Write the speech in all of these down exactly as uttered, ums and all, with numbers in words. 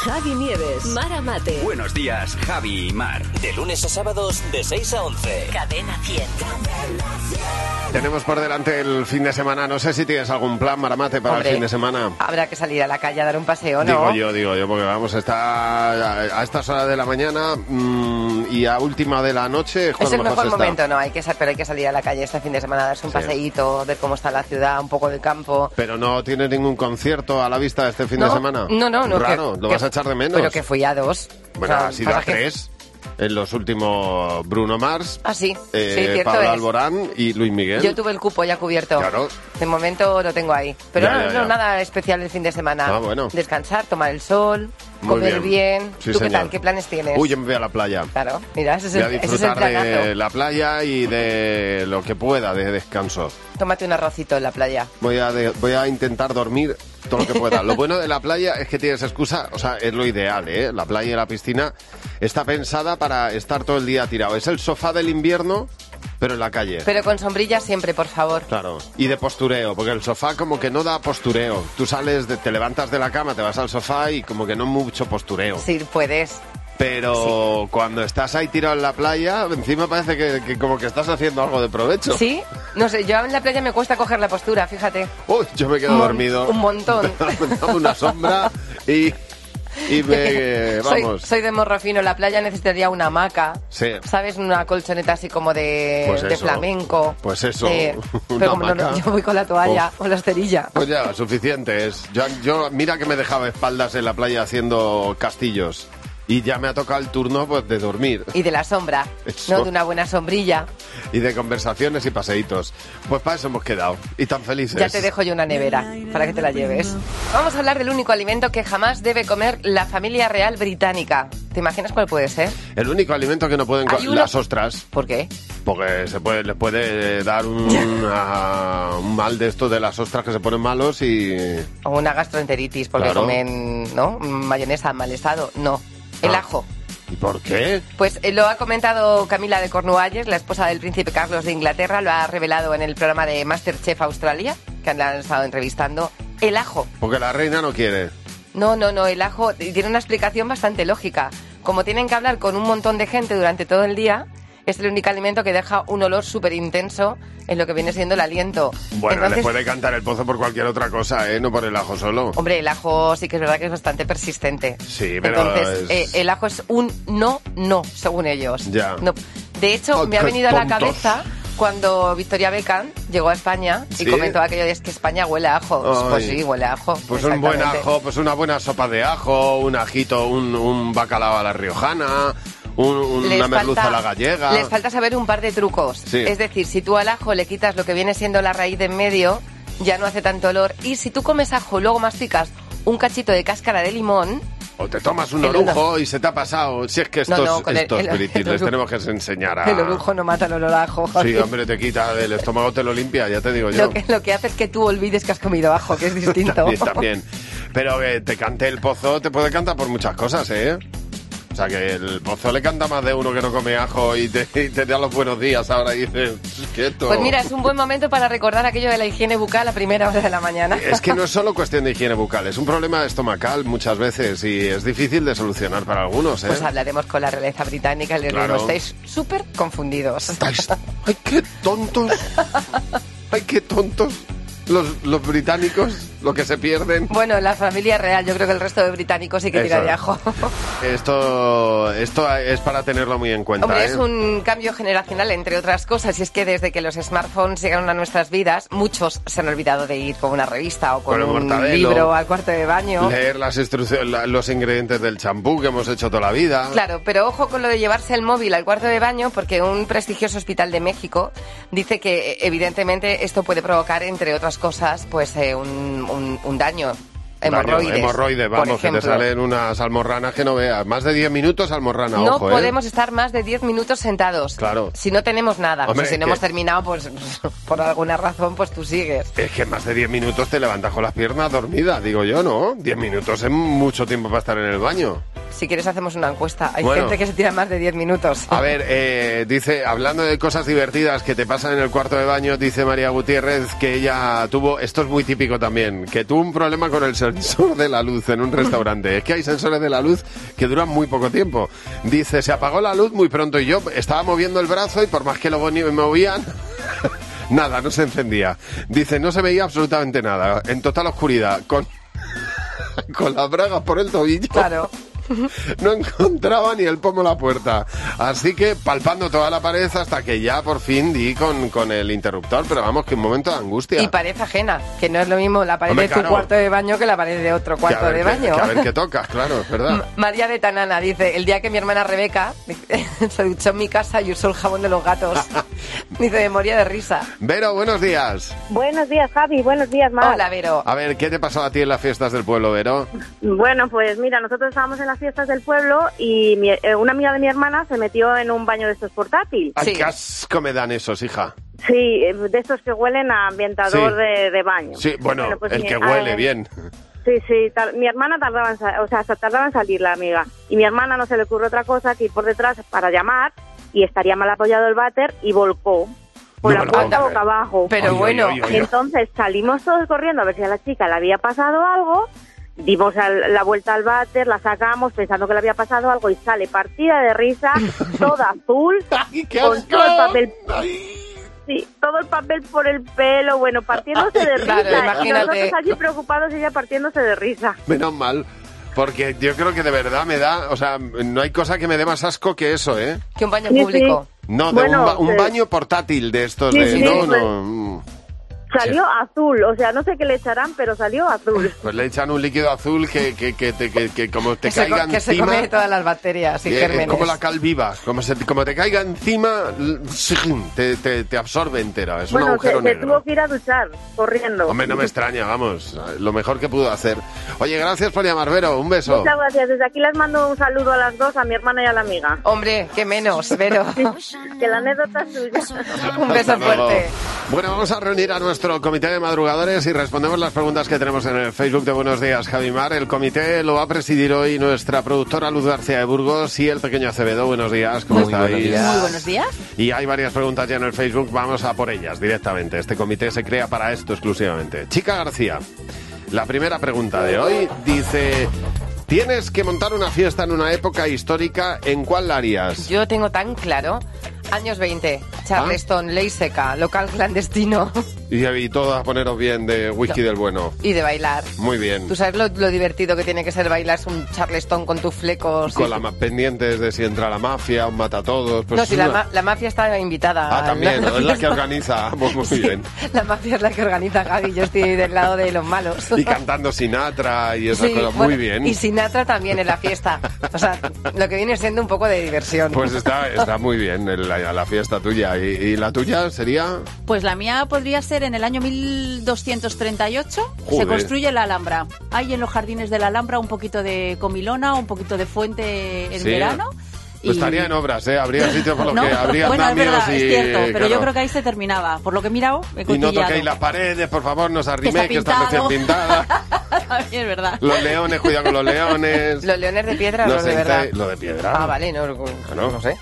Javi Nieves, Mara Mate. Buenos días, Javi y Mar. De lunes a sábados de seis a once. Cadena cien. Tenemos por delante el fin de semana. No sé si tienes algún plan, Maramate, para Hombre, el fin de semana. Habrá que salir a la calle a dar un paseo, ¿no? Digo yo, digo yo, porque vamos, está a estas horas de la mañana mmm, y a última de la noche es cuando Es el mejor se momento, está. ¿no? Hay que, pero hay que salir a la calle este fin de semana a darse un Sí. paseíto, ver cómo está la ciudad, un poco de campo. Pero no tienes ningún concierto a la vista este fin No, de semana. no, no, no. Raro, que- lo que- vas a echar de menos. Pero que fui a dos. Bueno, O sea, ha sido a pasa que- tres. En los últimos Bruno Mars, Ah, sí. eh, Sí, cierto Pablo es. Alborán y Luis Miguel. Yo tuve el cupo ya cubierto. Claro. De momento lo tengo ahí. Pero Ya, no, ya, no, ya. nada especial el fin de semana. Ah, bueno. Descansar, tomar el sol, Muy comer bien. bien. Sí, ¿Tú qué señor. tal? ¿Qué planes tienes? Uy, yo me voy a la playa. Claro, mira, ese es Voy a el, ese es el disfrutar planazo. de la playa y de lo que pueda de descanso. Tómate un arrocito en la playa. Voy a, de- voy a intentar dormir todo lo que pueda. Lo bueno de la playa es que tienes excusa, o sea, es lo ideal, ¿eh? La playa y la piscina está pensada para estar todo el día tirado. Es el sofá del invierno, pero en la calle. Pero con sombrilla siempre, por favor. Claro, y de postureo, porque el sofá como que no da postureo. Tú sales, de, te levantas de la cama, te vas al sofá y como que no mucho postureo. Sí, puedes. Pero cuando estás ahí tirado en la playa, encima parece que, que como que estás haciendo algo de provecho. ¿Sí? No sé, yo en la playa me cuesta coger la postura, fíjate. Uy, yo me quedo Un mon- dormido. un montón. Me dame una sombra y, y me... Soy, Vamos. soy de morro fino, la playa necesitaría una hamaca. Sí. ¿Sabes? Una colchoneta así como de, Pues de eso. flamenco. Pues eso, de- una pero como no, hamaca. yo voy con la toalla o la esterilla. Pues ya, suficiente es. Yo, yo, mira que me dejaba espaldas en la playa haciendo castillos. Y ya me ha tocado el turno pues de dormir. Y de la sombra, Eso. ¿no? De una buena sombrilla. Y de conversaciones y paseitos. Pues para eso hemos quedado. Y tan felices. Ya te dejo yo una nevera para que te la lleves. Vamos a hablar del único alimento que jamás debe comer la familia real británica. ¿Te imaginas cuál puede ser? El único alimento que no pueden Hay comer uno- las ostras. ¿Por qué? Porque se puede, les puede dar un, a- un mal de esto de las ostras que se ponen malos y... O una gastroenteritis porque Claro. comen, ¿no? Mayonesa en mal estado. No. El Ah. ajo. ¿Y por qué? Pues eh, lo ha comentado Camila de Cornualles, la esposa del príncipe Carlos de Inglaterra, lo ha revelado en el programa de MasterChef Australia, que han estado entrevistando. El ajo. Porque la reina no quiere. No, no, no, el ajo y tiene una explicación bastante lógica. Como tienen que hablar con un montón de gente durante todo el día, es el único alimento que deja un olor súper intenso en lo que viene siendo el aliento. Bueno, Entonces, les puede cantar el pozo por cualquier otra cosa, ¿eh? No por el ajo solo. hombre, el ajo sí que es verdad que es bastante persistente. Sí, pero Entonces, es- eh, el ajo es un no, no, según ellos. Ya. No. De hecho, Oh, me ha qué venido a la tontos. cabeza cuando Victoria Beckham llegó a España y ¿Sí? comentó aquello de es que España huele a ajo. Pues Ay. sí, huele a ajo. Pues un buen exactamente. ajo, pues una buena sopa de ajo, un ajito, un, un bacalao a la riojana, un- una Les merluza falta- a la gallega. Les falta saber un par de trucos. Sí. Es decir, si tú al ajo le quitas lo que viene siendo la raíz de en medio, ya no hace tanto olor. Y si tú comes ajo y luego masticas un cachito de cáscara de limón, O te tomas un El orujo y se te ha pasado. Si es que estos, No, no, con el- estos el- british el les orujo- tenemos que enseñar a... el orujo no mata el olor a ajo. Sí, hombre, te quita del estómago, te lo limpia, ya te digo yo. Lo que, lo que hace es que tú olvides que has comido ajo, que es distinto. También, también. Pero que te cante el pozo, te puede cantar por muchas cosas, ¿eh? O sea, que el pozo le canta más de uno que no come ajo y te, y te da los buenos días ahora y dices, quieto. Pues mira, es un buen momento para recordar aquello de la higiene bucal a primera hora de la mañana. Es que no es solo cuestión de higiene bucal, es un problema estomacal muchas veces y es difícil de solucionar para algunos, ¿eh? Pues hablaremos con la realeza británica y les Claro. digo, estáis súper confundidos. Estáis- ¡Ay, qué tontos! ¡Ay, qué tontos! Los, los británicos, lo que se pierden. Bueno, la familia real, yo creo que el resto de británicos sí que tira Eso. de ajo. Esto, esto es para tenerlo muy en cuenta, Hombre, ¿eh? es un cambio generacional, entre otras cosas, y es que desde que los smartphones llegaron a nuestras vidas, muchos se han olvidado de ir con una revista o con, Con el un mortadelo. libro al cuarto de baño. Leer las instrucciones, la- los ingredientes del champú que hemos hecho toda la vida. Claro, pero ojo con lo de llevarse el móvil al cuarto de baño, porque un prestigioso hospital de México dice que evidentemente esto puede provocar, entre otras cosas, pues eh, un, un- un daño. Hemorroides. Daño, hemorroides, por vamos, que te ejemplo. salen unas almorranas que no veas. Más de diez minutos almorrana, No ojo, ¿eh? podemos estar más de diez minutos sentados. Claro. Si no tenemos nada. Hombre, o sea, si no que- hemos terminado, pues por alguna razón, pues tú sigues. Es que más de diez minutos te levantas con las piernas dormidas, digo yo, ¿no? diez minutos es mucho tiempo para estar en el baño. Si quieres hacemos una encuesta. Hay Bueno. gente que se tira más de diez minutos. A ver, eh, dice, hablando de cosas divertidas que te pasan en el cuarto de baño, dice María Gutiérrez que ella tuvo, esto es muy típico también, que tuvo un problema con el sensor de la luz en un restaurante. Es que hay sensores de la luz que duran muy poco tiempo. Dice, se apagó la luz muy pronto y yo estaba moviendo el brazo y por más que lo movían... Nada, no se encendía. Dice, no se veía absolutamente nada. En total oscuridad. Con, con las bragas por el tobillo. Claro. No encontraba ni el pomo la puerta. Así que palpando toda la pared hasta que ya por fin di con, con el interruptor. Pero vamos, que un momento de angustia. Y pared ajena, que no es lo mismo la pared Hombre, de tu claro. cuarto de baño que la pared de otro Que a cuarto ver de qué- baño. que a ver qué tocas, claro, es verdad. M- María de Tanana dice, el día que mi hermana Rebeca se duchó en mi casa y usó el jabón de los gatos. Dice, me moría de risa. Vero, buenos días. Buenos días, Javi. Buenos días, Mar. Hola, Vero. A ver, ¿qué te pasó a ti en las fiestas del pueblo, Vero? Bueno, pues mira, nosotros estábamos en las fiestas del pueblo y mi- eh, una amiga de mi hermana se metió en un baño de estos portátil. Ay, Sí. qué asco me dan esos, hija. Sí, eh, de estos que huelen a ambientador Sí. de, de baño. Sí, bueno, pues el mi- que huele ah, bien. Sí, sí, tal- mi hermana tardaba en, sa- o sea, hasta tardaba en salir la amiga. Y mi hermana no se le ocurrió otra cosa que ir por detrás para llamar y estaría mal apoyado el váter y volcó por No la me lo puerta puedo boca abajo. Pero Ay, bueno, ay, ay, ay, Y entonces salimos todos corriendo a ver si a la chica le había pasado algo, dimos al- la vuelta al váter, la sacamos pensando que le había pasado algo y sale partida de risa, toda azul, ¡Ay, qué con asco! todo el papel, Ay. sí, todo el papel por el pelo, bueno, partiéndose de risa. Claro, y imagínate. nosotros allí preocupados y ella partiéndose de risa. Menos mal. Porque yo creo que de verdad me da, o sea, no hay cosa que me dé más asco que eso, ¿eh? que un baño Sí, público. No, de Bueno, un, ba- un eh, baño portátil de estos sí, de... sí, no, pues- no. mm. Salió azul, o sea, no sé qué le echarán, pero salió azul. Pues le echan un líquido azul que, que, que, te- que, que como te Que se, co- caiga que se encima... come todas las bacterias y eh, gérmenes. es como la cal viva, como, se, como te caiga encima, l- te, te, te absorbe entera, es un Bueno, se, agujero se negro. tuvo que ir a duchar, corriendo. Hombre, no me extraña, vamos, lo mejor que pudo hacer. Oye, gracias por llamar, Vero, un beso. Muchas gracias. Desde aquí les mando un saludo a las dos, a mi hermana y a la amiga. Hombre, qué menos, Vero. Que la anécdota es suya. Un beso Hasta luego. fuerte. Bueno, vamos a reunir a nuestro comité de madrugadores y respondemos las preguntas que tenemos en el Facebook de Buenos Días, Javimar. El comité lo va a presidir hoy nuestra productora Luz García de Burgos y el pequeño Acevedo. Buenos días, ¿cómo Muy estáis? buenos días. Muy buenos días. Y hay varias preguntas ya en el Facebook, vamos a por ellas directamente. Este comité se crea para esto exclusivamente. Chica García, la primera pregunta de hoy dice... Tienes que montar una fiesta en una época histórica, ¿en cuál la harías? Yo tengo tan claro, años veinte, ¿Ah? Charleston, ley seca, local clandestino Y, y todo a poneros bien de whisky No. del bueno. y de bailar. Muy bien. ¿Tú sabes lo, lo divertido que tiene que ser bailar un Charleston con tus flecos? Con y- las más pendientes de si entra la mafia, un mata a todos. Pues No, es si la, una- ma- la mafia está invitada. Ah, a también, es la que fiesta. organiza. Muy, muy Sí, bien. La mafia es la que organiza, Javi. Yo estoy del lado de los malos. Y cantando Sinatra y esas Sí, cosas. bueno, Muy bien. Y Sinatra también en la fiesta. O sea, lo que viene siendo un poco de diversión. Pues está, está muy bien el- la, la fiesta tuya. ¿Y, y la tuya sería? Pues la mía podría ser en el año mil doscientos treinta y ocho. Joder. Se construye la Alhambra. Hay en los jardines de la Alhambra un poquito de comilona, un poquito de fuente en Sí. verano. Pues y- estaría en obras, ¿eh? Habría sitios por los No, que habría bueno, es andamios verdad, y... es cierto, pero claro. yo creo que ahí se terminaba. Por lo que he mirado, he Y no cotilleado. toquéis las paredes, por favor, no os arriméis, que está están recién pintado. pintadas. También es verdad. Los leones, cuidado con los leones. ¿Los leones de piedra o No los de sé, verdad? lo de piedra. Ah, vale, no, no. no sé.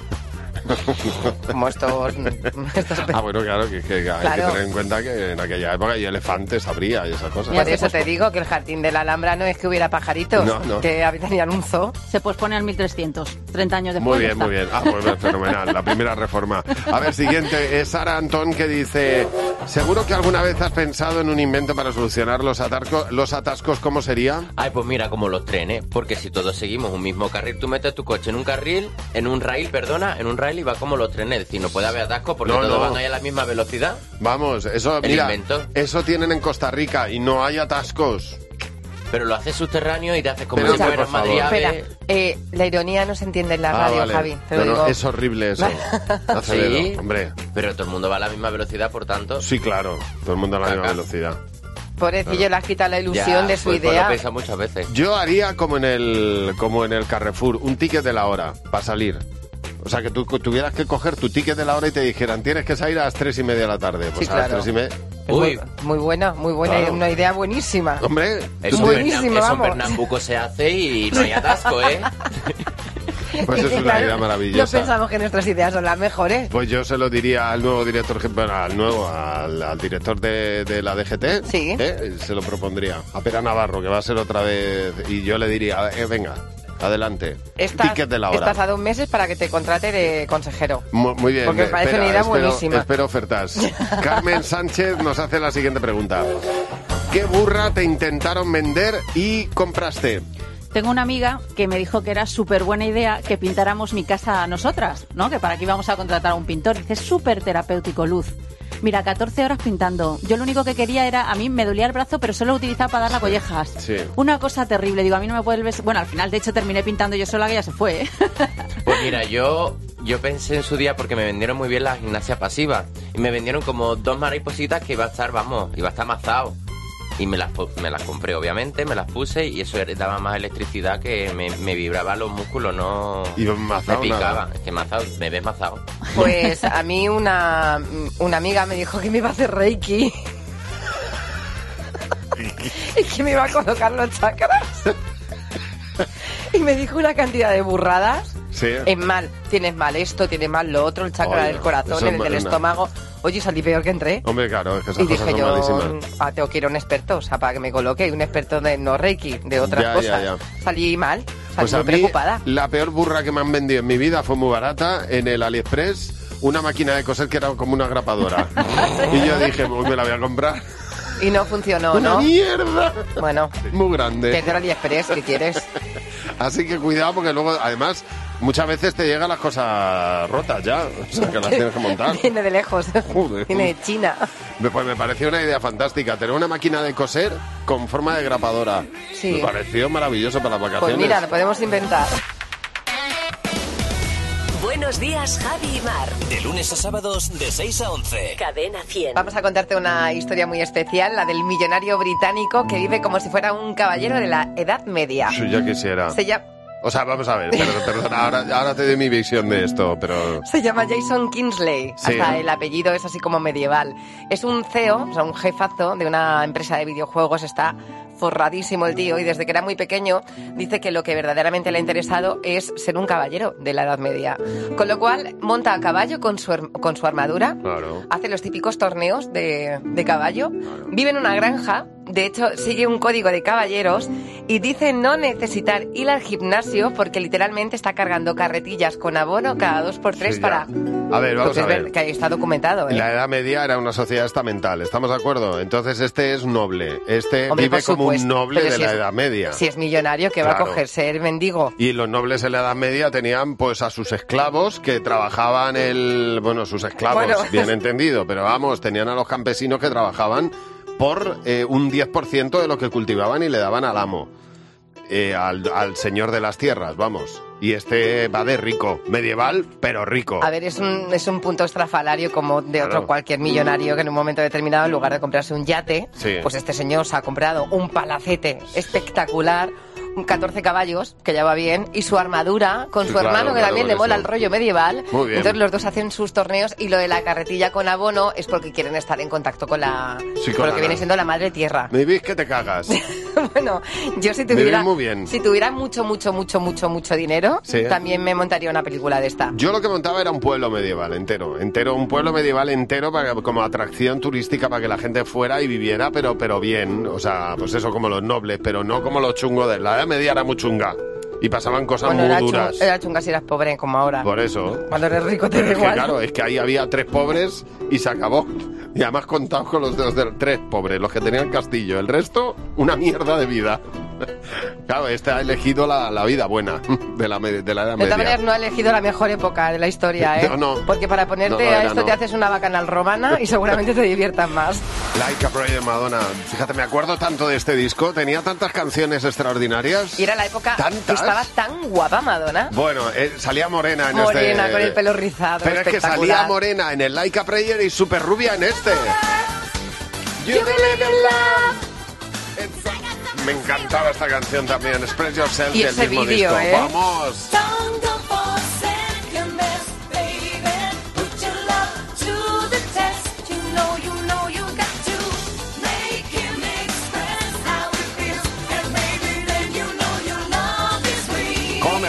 Como estos... estos Ah, bueno, claro, que, que hay Claro. que tener en cuenta que en aquella época hay elefantes, habría y esas cosas. Por eso te digo que el jardín de la Alhambra no es que hubiera pajaritos, No, no. que tenían un zoo. Se pospone al mil trescientos, treinta años después. Muy ya bien, está. muy bien. Ah, pues fenomenal, la primera reforma. A ver, siguiente, es Sara Antón que dice, ¿seguro que alguna vez has pensado en un invento para solucionar los, atarco- los atascos? ¿Cómo sería? Ay, pues mira, como los trenes, porque si todos seguimos un mismo carril, tú metes tu coche en un carril, en un rail, perdona, en un rail y va como los trenes, es decir, no puede haber atascos porque No, todos no. van ahí a la misma velocidad. Vamos, eso, El mira, invento. eso tienen en Costa Rica y no hay atascos. Pero lo haces subterráneo y te haces como Pero, si por fueras favor. Madrid Espera, Ave. eh, la ironía no se entiende en la Ah, radio, vale. Javi. Te No, lo no, digo. es horrible eso. Acevedo, Sí. hombre. Pero todo el mundo va a la misma velocidad, por tanto. Sí, claro, todo el mundo a la misma Caca. velocidad. Pobrecillo, le has quitado la ilusión Ya, de su pues, pues idea. lo piensa muchas veces. Yo haría como en el como en el Carrefour, un ticket de la hora para salir. O sea, que tú tuvieras que coger tu ticket de la hora y te dijeran, tienes que salir a las tres y media de la tarde. Pues Sí, a las claro. tres y media. Es Uy. Muy, muy buena, muy buena, Claro. una idea buenísima. Hombre, Eso, Muy en buenísimo, Pernam- eso en vamos. Pernambuco se hace y no hay atasco, ¿eh? pues es una Claro, idea No maravillosa. pensamos que nuestras ideas son las mejores. Pues yo se lo diría al nuevo director, bueno, al nuevo, al, al director de, de la D G T, Sí. ¿eh? Se lo propondría a Pera Navarro, que va a ser otra vez, y yo le diría, eh, venga, adelante, Estás, ticket de la hora. estás a dos meses para que te contrate de consejero. Mu- Muy bien, Porque me parece una idea espero, buenísima. espero ofertas. Carmen Sánchez nos hace la siguiente pregunta. ¿Qué burra te intentaron vender y compraste? Tengo una amiga que me dijo que era súper buena idea que pintáramos mi casa a nosotras, ¿no? Que para aquí vamos a contratar a un pintor. Dice, es súper terapéutico, Luz. Mira, catorce horas pintando. Yo lo único que quería era, a mí me dolía el brazo, pero solo lo utilizaba para dar las collejas. Sí. Una cosa terrible. Digo, a mí no me vuelves... Bueno, al final, de hecho, terminé pintando yo sola, que ya se fue, ¿eh? Pues mira, yo yo pensé en su día porque me vendieron muy bien la gimnasia pasiva. Y me vendieron como dos maripositas que iba a estar, vamos, iba a estar amazado. Y me las, pu- me las compré, obviamente, me las puse y eso daba más electricidad que me, me vibraba los músculos, no... Y mazao me picaba. nada. Es que mazao, me ves mazao. Pues a mí una, una amiga me dijo que me iba a hacer Reiki. Y que me iba a colocar los chakras. Y me dijo una cantidad de burradas. Sí. Es mal, tienes mal esto, tienes mal lo otro, el chakra Oye, del corazón, eso el es del una- estómago. Oye, salí peor que entré. Hombre, claro, es que esas Y cosas dije son yo, malísimas. ah, tengo que ir a un experto, o sea, para que me coloque, un experto de no Reiki, de otras Ya, cosas. ya, ya. Salí mal, salí Pues a muy mí, preocupada. la peor burra que me han vendido en mi vida fue muy barata en el AliExpress, una máquina de coser que era como una grapadora. Y yo dije, "Uy, me la voy a comprar. Y no funcionó, ¡Una ¿no? mierda! Bueno, Muy grande. desde el AliExpress, ¿qué quieres? Así que cuidado porque luego, además, muchas veces te llegan las cosas rotas ya. O sea, que las tienes que montar. Viene de lejos. Joder. Viene de China. Me- Pues me pareció una idea fantástica. Tener una máquina de coser con forma de grapadora. Sí. Me pareció maravilloso para las vacaciones. Pues mira, lo podemos inventar. Buenos días, Javi y Mar. De lunes a sábados de seis a once. Cadena cien. Vamos a contarte una historia muy especial, la del millonario británico que vive como si fuera un caballero de la Edad Media. Sí, ya quisiera. Se llama... O sea, vamos a ver, perdón, perdón, ahora, ahora te doy mi visión de esto, pero... Se llama Jason Kingsley, Sí. hasta el apellido es así como medieval. Es un C E O, o sea, un jefazo de una empresa de videojuegos, está forradísimo el tío y desde que era muy pequeño dice que lo que verdaderamente le ha interesado es ser un caballero de la Edad Media. Con lo cual monta a caballo con su, her- con su armadura, Claro. hace los típicos torneos de, de caballo, vive en una granja, de hecho sigue un código de caballeros y dice no necesitar ir al gimnasio porque literalmente está cargando carretillas con abono cada dos por tres Sí, ya. para... A ver, vamos Pues a es ver. ver- que está documentado, ¿eh? La Edad Media era una sociedad estamental, ¿estamos de acuerdo? Entonces este es noble, este Hombre, vive por como un supuesto, noble pero de si la es- Edad Media. Si es millonario, que va a Claro. coger ser mendigo. Y los nobles en la Edad Media tenían pues a sus esclavos que trabajaban el... Bueno, sus esclavos, Bueno. bien entendido, pero vamos, tenían a los campesinos que trabajaban por eh, un diez por ciento de lo que cultivaban y le daban al amo, eh, al, al señor de las tierras, vamos. Y este va de rico, medieval, pero rico. A ver, es un, es un punto estrafalario como de otro Claro. cualquier millonario que en un momento determinado, en lugar de comprarse un yate, Sí. pues este señor se ha comprado un palacete espectacular, un catorce caballos, que ya va bien, y su armadura con Sí, su claro, hermano, que claro, también con le mola eso. el rollo medieval. Muy bien. Entonces los dos hacen sus torneos y lo de la carretilla con abono es porque quieren estar en contacto con la Sí, con con lo la- que viene siendo la madre tierra. Me ves que te cagas. Bueno, yo si Me tuviera, viene muy bien. si tuviera mucho, mucho, mucho, mucho, mucho dinero, Sí. también me montaría una película de esta. Yo lo que montaba era un pueblo medieval entero, entero, un pueblo medieval entero para, como atracción turística para que la gente fuera y viviera, pero, pero bien, o sea, pues eso como los nobles, pero no como los chungos de la Edad Media era muy chunga y pasaban cosas Bueno, muy era, duras. chunga, era chunga si eras pobre, como ahora. Por eso. Cuando eres rico te Pero da es que igual. claro, es que ahí había tres pobres y se acabó. Y además contados con los dedos de tres pobres, los que tenían castillo. El resto, una mierda de vida. Claro, este ha elegido la, la vida buena de la, me- de la Edad De Media. todas maneras, no ha elegido la mejor época de la historia, ¿eh? No, no. Porque para ponerte No, no a era, esto no. te haces una bacanal romana y seguramente te diviertas más. Like a Prayer, Madonna. Fíjate, me acuerdo tanto de este disco. Tenía tantas canciones extraordinarias. Y era la época que ¿Tantas? estaba tan guapa Madonna. Bueno, eh, salía morena en Morena, este... con el pelo rizado, Pero es que espectacular. salía morena en el Like a Prayer y súper rubia en este. You believe in love. It's- Me encantaba esta canción también. Express Yourself Y del ese mismo vídeo, disco. ¿eh? ¡Vamos!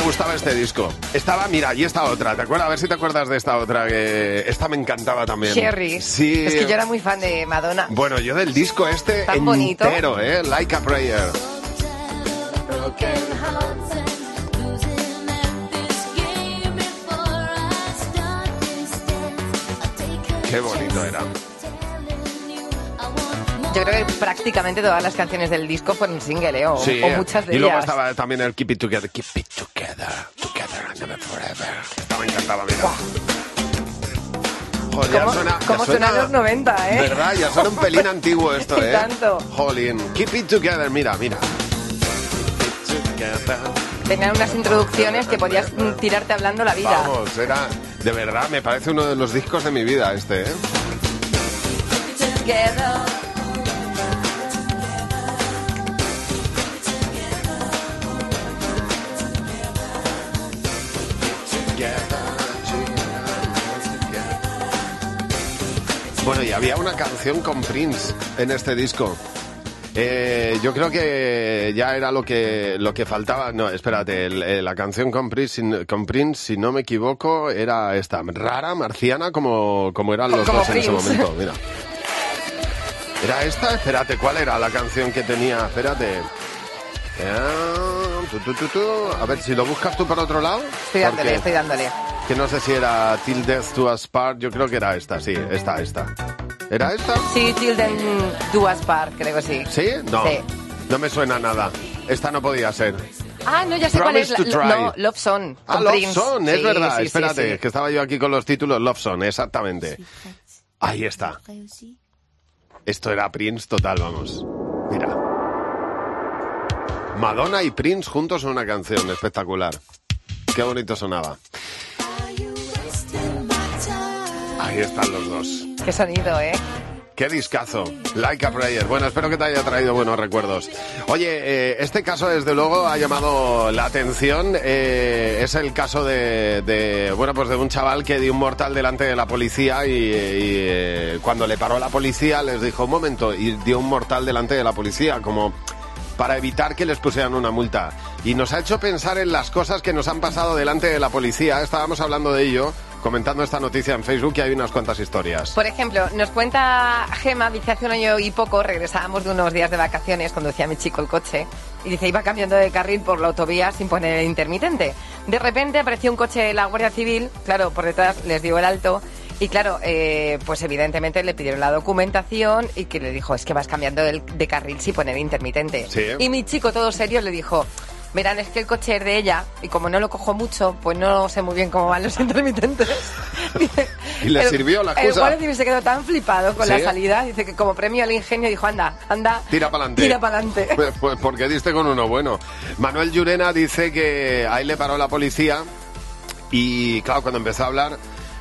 gustaba este disco. Estaba, mira, y esta otra, ¿te acuerdas? A ver si te acuerdas de esta otra, que esta me encantaba también. Cherry. Sí. Es que yo era muy fan de Madonna. Bueno, yo del disco este Tan bonito. entero, ¿eh? Like a Prayer. Qué bonito era. Yo creo que prácticamente todas las canciones del disco fueron single, ¿eh? O, Sí, o muchas de y luego ellas. estaba también el Keep It Together, Keep It Together, Together and Never Forever. Esta me encantaba, mira. Joder, ya ¿Cómo, suena, cómo ya suena, suenan los noventa, eh? ¿Verdad? Ya suena un pelín antiguo esto, Y ¿eh? tanto. Jolín. Keep It Together, mira, mira. Tenían unas introducciones que podías mm, tirarte hablando la vida. Vamos, era... De verdad, me parece uno de los discos de mi vida este, ¿eh? Bueno, y había una canción con Prince en este disco. Eh, yo creo que ya era lo que lo que faltaba. No, espérate, el, el, la canción con Prince, si, con Prince, si no me equivoco, era esta, rara, marciana, como, como eran los como dos Prince. en ese momento. Mira. ¿Era esta? Espérate, ¿cuál era la canción que tenía? Espérate. Tu, tu, tu, tu. A ver, si lo buscas tú por otro lado. Estoy dándole, porque, estoy dándole. que no sé si era Till Death Do Us Part, yo creo que era esta, sí, esta, esta. ¿Era esta? Sí, Children Do Us Part, creo que sí. ¿Sí? No, Sí. no me suena nada. Esta no podía ser. Ah, no, ya sé cuál es. Promise to La- Try. no, Love Song. Ah, con Love Prince. Song, es Sí, verdad, sí, sí, espérate, sí. que estaba yo aquí con los títulos. Love Song, exactamente. Ahí está. Esto era Prince total, vamos. Mira. Madonna y Prince juntos en una canción espectacular. Qué bonito sonaba. Ahí están los dos. Qué sonido, ¿eh? Qué discazo. Like a Prayer. Bueno, espero que te haya traído buenos recuerdos. Oye, eh, este caso desde luego ha llamado la atención. Eh, es el caso de, de, bueno, pues de un chaval que dio un mortal delante de la policía y, y eh, cuando le paró la policía les dijo, un momento, y dio un mortal delante de la policía, como para evitar que les pusieran una multa. Y nos ha hecho pensar en las cosas que nos han pasado delante de la policía. Estábamos hablando de ello, comentando esta noticia en Facebook, y hay unas cuantas historias. Por ejemplo, nos cuenta Gema, dice hace un año y poco, regresábamos de unos días de vacaciones, conducía mi chico el coche, y dice, iba cambiando de carril por la autovía sin poner el intermitente. De repente apareció un coche de la Guardia Civil, claro, por detrás les dio el alto, y claro, eh, pues evidentemente le pidieron la documentación y que le dijo, es que vas cambiando de, de carril sin poner intermitente. Sí. Y mi chico, todo serio, le dijo, verán, es que el coche es de ella y como no lo cojo mucho, pues no sé muy bien cómo van los intermitentes. Dice, ¿Y le el- sirvió la El excusa? Guardia Civil se quedó tan flipado con ¿Sí? la salida, dice que como premio al ingenio dijo, anda, anda, Tira para adelante. tira para adelante. Pues, pues porque diste con uno bueno. Manuel Llurena dice que ahí le paró la policía y, claro, cuando empezó a hablar,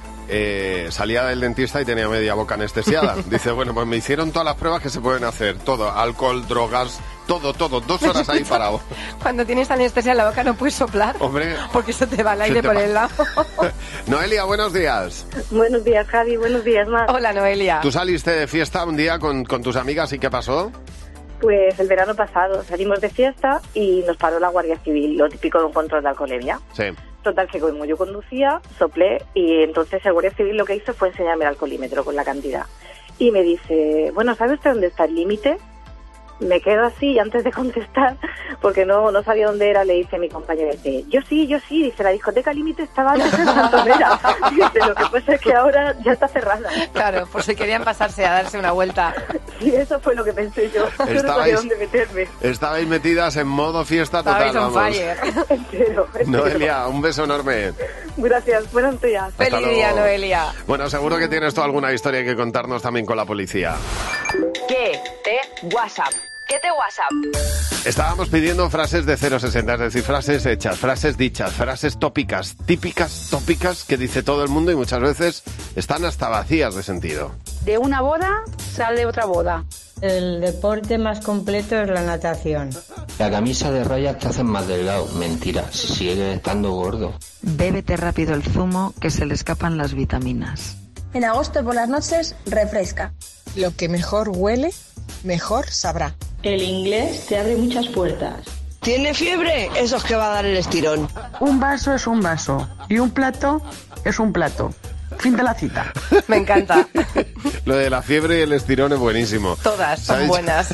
eh, salía del dentista y tenía media boca anestesiada. Dice, bueno, pues me hicieron todas las pruebas que se pueden hacer. Todo, alcohol, drogas, todo, todo. Dos horas ahí parado. Cuando tienes anestesia en la boca no puedes soplar, Hombre, porque eso te va el se aire te por va. el lado. Noelia, buenos días. Buenos días, Javi. Buenos días, Mar. Hola, Noelia. ¿Tú saliste de fiesta un día con, con tus amigas y qué pasó? Pues el verano pasado salimos de fiesta y nos paró la Guardia Civil, lo típico de un control de alcoholemia. Sí. Total, que como yo conducía, soplé y entonces el Guardia Civil lo que hizo fue enseñarme el alcoholímetro con la cantidad. Y me dice, bueno, ¿sabe usted dónde está el límite? Me quedo así y antes de contestar, porque no, no sabía dónde era, le dice a mi compañero, dice, yo sí, yo sí, dice, la discoteca límite estaba antes en Santonera. Dice, lo que pasa es que ahora ya está cerrada. Claro, por si querían pasarse a darse una vuelta. Y eso fue lo que pensé yo. Yo no sabía dónde meterme. Estabais metidas en modo fiesta total, Estabais on vamos. fire. Entero, entero. Noelia, un beso enorme. Gracias, buenos días. Hasta Feliz luego. día, Noelia. Bueno, seguro que tienes tú alguna historia que contarnos también con la policía. ¿Qué te WhatsApp? ¿Qué te WhatsApp? Estábamos pidiendo frases de cero sesenta, es decir, frases hechas, frases dichas, frases tópicas, típicas, tópicas, que dice todo el mundo y muchas veces están hasta vacías de sentido. De una boda sale otra boda. El deporte más completo es la natación. La camisa de rayas te hacen más delgado. Mentira, si sigues estando gordo. Bébete rápido el zumo, que se le escapan las vitaminas. En agosto por las noches, refresca. Lo que mejor huele, mejor sabrá. El inglés te abre muchas puertas. ¿Tiene fiebre? Eso es que va a dar el estirón. Un vaso es un vaso y un plato es un plato. Fin de la cita. Me encanta. Lo de la fiebre y el estirón es buenísimo. Todas son buenas.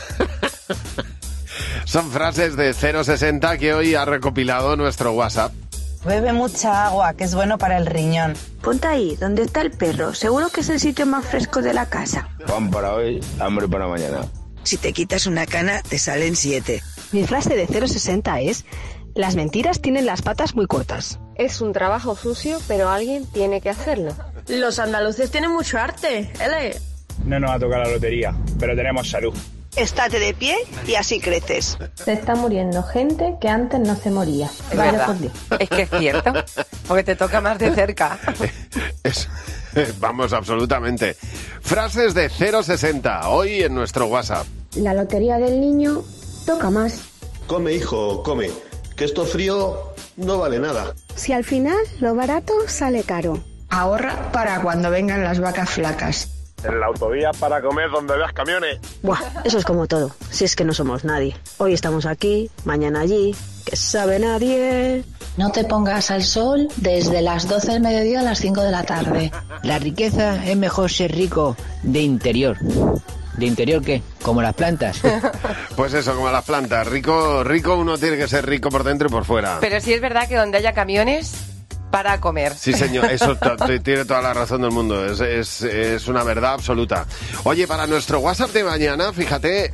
Son frases de cero sesenta que hoy ha recopilado nuestro WhatsApp. Bebe mucha agua, que es bueno para el riñón. Ponte ahí, donde está el perro. Seguro que es el sitio más fresco de la casa. Pan para hoy, hambre para mañana. Si te quitas una cana, te salen siete. Mi frase de cero sesenta es: las mentiras tienen las patas muy cortas. Es un trabajo sucio, pero alguien tiene que hacerlo. Los andaluces tienen mucho arte, ¿eh? No nos va a tocar la lotería, pero tenemos salud. Estate de pie y así creces. Se está muriendo gente que antes no se moría. Es verdad. Es que es cierto, porque te toca más de cerca. Es, vamos, absolutamente. Frases de cero sesenta, hoy en nuestro WhatsApp. La lotería del niño toca más. Come, hijo, come, que esto frío no vale nada. Si al final lo barato sale caro. Ahorra para cuando vengan las vacas flacas. En la autovía para comer donde veas camiones. Buah, eso es como todo. Si es que no somos nadie. Hoy estamos aquí, mañana allí. Que sabe nadie. No te pongas al sol desde las doce del mediodía a las cinco de la tarde. La riqueza es mejor ser rico de interior. ¿De interior qué? Como las plantas. Pues eso, como las plantas. Rico, rico uno tiene que ser rico por dentro y por fuera. Pero sí es verdad que donde haya camiones, para comer. Sí, señor, eso t- tiene toda la razón del mundo, es, es, es una verdad absoluta. Oye, para nuestro WhatsApp de mañana, fíjate,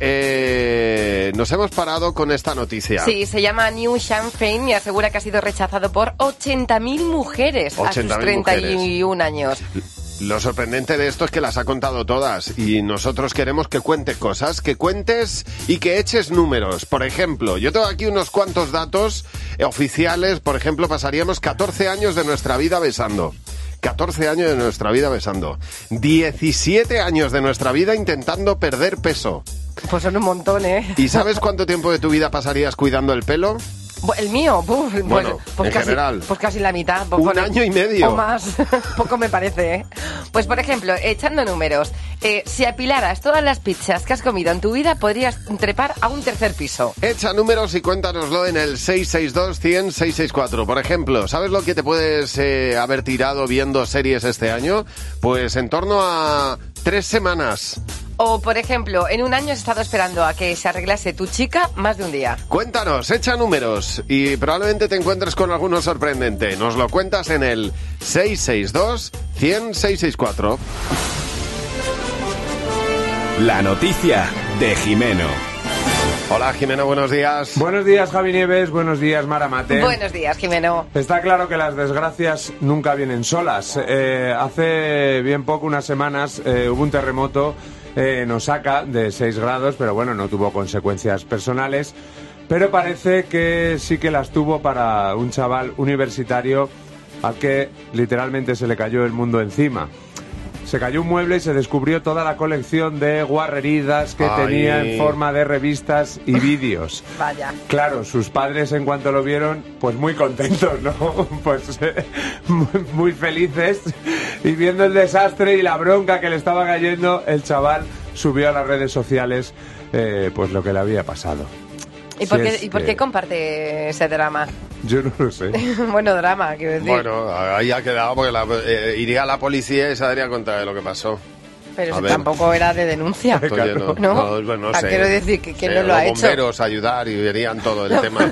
eh, nos hemos parado con esta noticia. Sí, se llama New Sinn Féin y asegura que ha sido rechazado por ochenta mil mujeres a sus treinta y un años. Lo sorprendente de esto es que las ha contado todas y nosotros queremos que cuente cosas, que cuentes y que eches números. Por ejemplo, yo tengo aquí unos cuantos datos oficiales. Por ejemplo, pasaríamos catorce años de nuestra vida besando. catorce años de nuestra vida besando. diecisiete años de nuestra vida intentando perder peso. Pues son un montón, ¿eh? ¿Y sabes cuánto tiempo de tu vida pasarías cuidando el pelo? El mío, Uf, bueno, pues, pues en casi, general. Pues casi la mitad. Pues un con año el, y medio. O más, poco me parece, ¿eh? Pues por ejemplo, echando números, eh, si apilaras todas las pizzas que has comido en tu vida, podrías trepar a un tercer piso. Echa números y cuéntanoslo en el seis seis dos, cien, seiscientos sesenta y cuatro. Por ejemplo, ¿sabes lo que te puedes eh, haber tirado viendo series este año? Pues en torno a tres semanas. O, por ejemplo, en un año has estado esperando a que se arreglase tu chica más de un día. Cuéntanos, echa números y probablemente te encuentres con alguno sorprendente. Nos lo cuentas en el seis seis dos, cien, seiscientos sesenta y cuatro. La noticia de Jimeno. Hola, Jimeno, buenos días. Buenos días, Javi Nieves, buenos días, Mara Mate. Buenos días, Jimeno. Está claro que las desgracias nunca vienen solas. Eh, hace bien poco, unas semanas, eh, hubo un terremoto Eh, en Osaka de seis grados, pero bueno, no tuvo consecuencias personales, pero parece que sí que las tuvo para un chaval universitario al que literalmente se le cayó el mundo encima. Se cayó un mueble y se descubrió toda la colección de guarreridas que Ay. tenía en forma de revistas y vídeos. Vaya. Claro, sus padres en cuanto lo vieron, pues muy contentos, ¿no? Pues eh, muy, muy felices. Y viendo el desastre y la bronca que le estaba cayendo, el chaval subió a las redes sociales eh, pues lo que le había pasado. ¿Y por, Si qué, es ¿y por que- qué comparte ese drama? Yo no lo sé. Bueno, drama, quiero decir. Bueno, ahí ha quedado porque la- eh, iría a la policía y se daría cuenta de lo que pasó. Pero A eso ver. tampoco era de denuncia. Esto yo no, ¿No? no, bueno, no Ah, sé. quiero decir que quién Eh, no lo ha los hecho. bomberos a ayudar y verían todo el tema.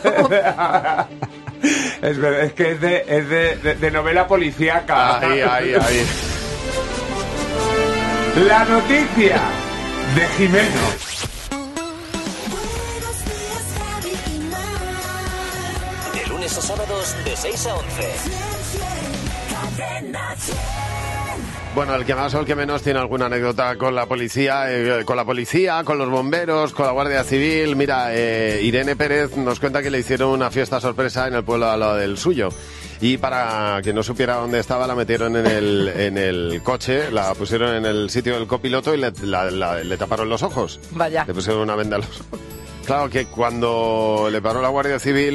Es verdad, es que es de, es de, de- de novela policíaca. Ahí, ahí, ahí. La noticia de Jimeno. De lunes a sábados de seis a once. Bueno, el que más o el que menos tiene alguna anécdota con la policía, eh, con la policía, con los bomberos, con la Guardia Civil. Mira, eh, Irene Pérez nos cuenta que le hicieron una fiesta sorpresa en el pueblo al lado del suyo. Y para que no supiera dónde estaba, la metieron en el, en el coche, la pusieron en el sitio del copiloto y le, la- la- le taparon los ojos. Vaya. Le pusieron una venda en los ojos. Claro que cuando le paró la Guardia Civil,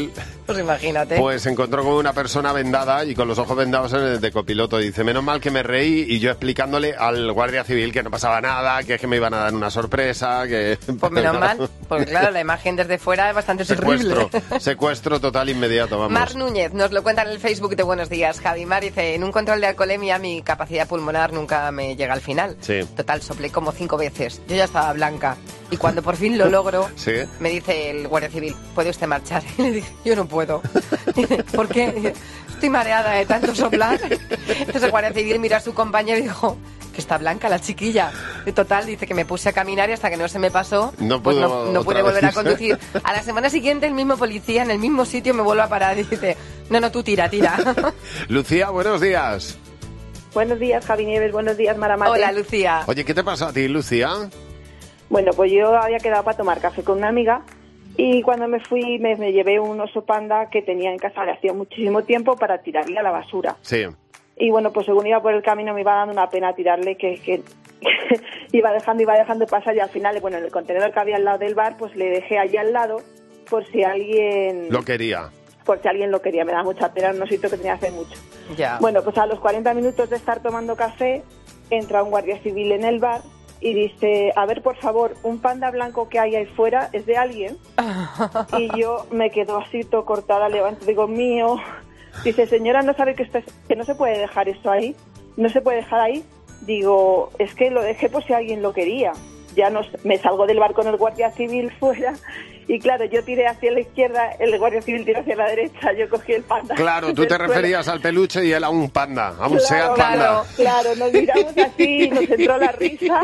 Pues imagínate. Pues se encontró con una persona vendada y con los ojos vendados en el de copiloto. Dice, menos mal que me reí y yo explicándole al guardia civil que no pasaba nada, que es que me iban a dar una sorpresa, que... Pues menos mal, porque claro, la imagen desde fuera es bastante secuestro, terrible. Secuestro total inmediato, vamos. Mar Núñez nos lo cuenta en el Facebook de Buenos Días. Javi Mar dice, en un control de alcoholemia mi capacidad pulmonar nunca me llega al final. Sí. Total, soplé como cinco veces. Yo ya estaba blanca. Y cuando por fin lo logro, ¿sí? Me dice el guardia civil, ¿puede usted marchar? Y le dije, yo no puedo. Dice, ¿por qué? Dice, estoy mareada de tanto soplar. Entonces el guardia civil mira a su compañero y dijo, que está blanca la chiquilla. Y total, dice que me puse a caminar y hasta que no se me pasó, no, pues pudo no, no pude volver vez. a conducir. A la semana siguiente el mismo policía en el mismo sitio me vuelve a parar y dice, no, no, tú tira, tira. Lucía, buenos días. Buenos días, Javi Nieves, buenos días, Maramate. Hola, Lucía. Oye, ¿qué te pasa a ti, Lucía? Bueno, pues yo había quedado para tomar café con una amiga y cuando me fui me, me llevé un oso panda que tenía en casa de hacía muchísimo tiempo para tirarle a la basura. Sí. Y bueno, pues según iba por el camino me iba dando una pena tirarle que, que iba dejando, iba dejando pasar y al final, bueno, en el contenedor que había al lado del bar, pues le dejé allí al lado por si alguien... Lo quería. Por si alguien lo quería, me da mucha pena, en un sitio que tenía hace mucho. Ya. Bueno, pues a los cuarenta minutos de estar tomando café, entra un guardia civil en el bar y dice, a ver, por favor, un panda blanco que hay ahí fuera, ¿es de alguien? Y yo me quedo así, todo cortada, levanto, digo, mío. Dice, señora, ¿no sabe que, esto es, que no se puede dejar esto ahí? ¿No se puede dejar ahí? Digo, es que lo dejé por si alguien lo quería. Ya no, me salgo del bar con el guardia civil fuera y claro, yo tiré hacia la izquierda, el guardia civil tiró hacia la derecha, yo cogí el panda. Claro, tú te referías al peluche y él a un panda, a un claro, Seat Panda. Claro, claro, nos miramos así, nos entró la risa.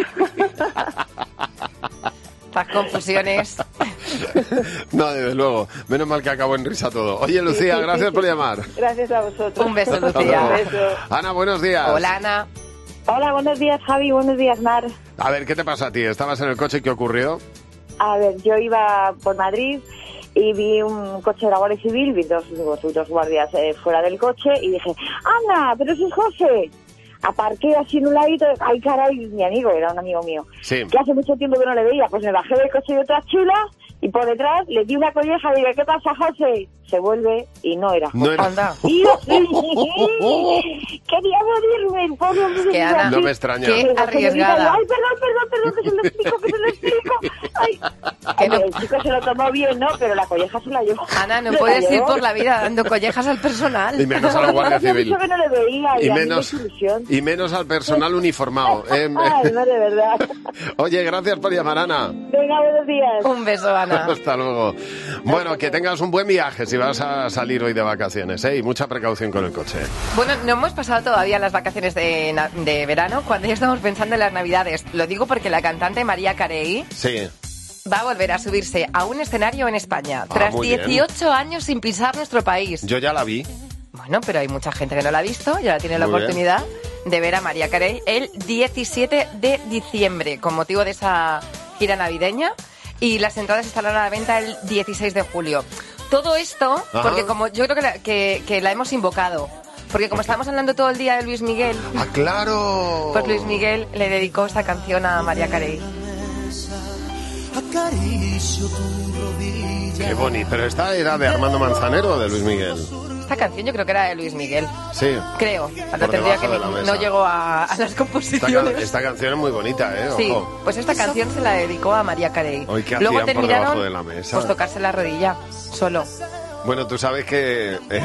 Las confusiones. No, desde luego. Menos mal que acabó en risa todo. Oye, Lucía, sí, sí, gracias sí, por sí. llamar. Gracias a vosotros. Un beso, Lucía. Un beso. Ana, buenos días. Hola, Ana. Hola, buenos días, Javi. Buenos días, Mar. A ver, ¿qué te pasa a ti? ¿Estabas en el coche y qué ocurrió? A ver, yo iba por Madrid y vi un coche de la Guardia Civil, vi dos, dos, dos guardias eh, fuera del coche y dije, ¡Ana, pero ese es José! Aparqué así en un ladito, ¡ay, caray! Mi amigo, era un amigo mío, sí. Que hace mucho tiempo que no le veía, pues me bajé del coche de otra chula y por detrás le di una colleja y dije, ¿qué pasa, José? Se vuelve y no era José. No era. Anda. Y yo, quería morirme, pobre hombre. Que Ana, no me extraña. Qué arriesgada. Ay, perdón, perdón, perdón, que se lo explico, que se lo explico. Ay, Que no- el chico se lo tomó bien, ¿no? Pero la colleja se la llevó. Ana, no Se la puedes ir llevó. por la vida dando collejas al personal. Y menos a la Guardia Hacía Civil. mucho que no le veía y, Y a mí menos, me hizo ilusión. y menos al personal uniformado. Eh, Ay, no, de verdad. Oye, gracias por llamar, Ana. Venga, buenos días. Un beso, Ana. Hasta luego. Bueno, que tengas un buen viaje si vas a salir hoy de vacaciones, ¿eh? Y mucha precaución con el coche. Bueno, no hemos pasado todavía las vacaciones de, na- de verano cuando ya estamos pensando en las navidades. Lo digo porque la cantante María Carey Sí. va a volver a subirse a un escenario en España Ah, tras muy bien. dieciocho años sin pisar nuestro país. Yo ya la vi. Bueno, pero hay mucha gente que no la ha visto y ahora tiene la Muy bien. oportunidad de ver a María Carey el diecisiete de diciembre con motivo de esa gira navideña y las entradas estarán a la venta el dieciséis de julio. Todo esto Ajá. porque como yo creo que la, que, que la hemos invocado. Porque como estamos hablando todo el día de Luis Miguel, ¡Ah, claro! pues Luis Miguel le dedicó esta canción a María Carey. Qué bonito. Pero esta era de Armando Manzanero o de Luis Miguel. Esta canción yo creo que era de Luis Miguel. Sí. Creo. Ahora Por tendría debajo que de la mi- mesa. no llegó a, a las Esta, composiciones. can- esta canción es muy bonita, ¿eh? Sí, Ojo. pues esta canción se la dedicó a María Carey. Hoy, ¿qué Luego hacían por terminaron debajo de la mesa? pues tocarse la rodilla, solo. Bueno, tú sabes que eh,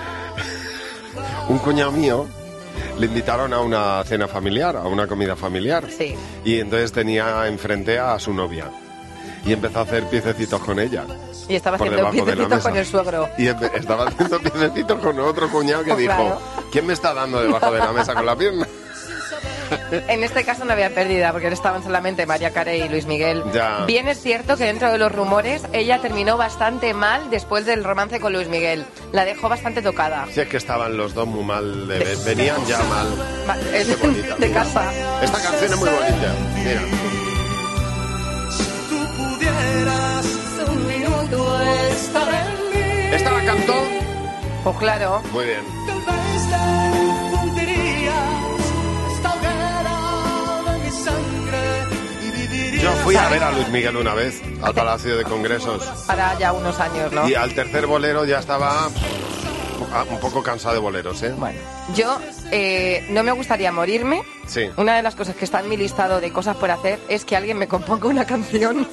un cuñado mío le invitaron a una cena familiar, a una comida familiar. Sí. Y entonces tenía enfrente a su novia. Y empezó a hacer piececitos con ella. Y estaba por haciendo debajo de la piececitos mesa. con el suegro. Y empe- estaba haciendo piececitos con otro cuñado que Pues dijo, claro. ¿quién me está dando debajo de la mesa con la pierna? En este caso no había pérdida porque estaban solamente María Carey y Luis Miguel. Ya. Bien es cierto que dentro de los rumores ella terminó bastante mal después del romance con Luis Miguel. La dejó bastante tocada. Si es que estaban los dos muy mal, de, venían ya mal. Ma- es Qué bonita, de mira. casa. Esta canción es muy bonita. Mira. Un minuto estar en mí. ¿Esta la cantó? Pues claro. Muy bien. Yo fui a ver a Luis Miguel una vez al Palacio de Congresos. Para ya unos años, ¿no? Y al tercer bolero ya estaba un poco cansado de boleros, ¿eh? Bueno, yo eh, no me gustaría morirme. Sí. Una de las cosas que está en mi listado de cosas por hacer es que alguien me componga una canción.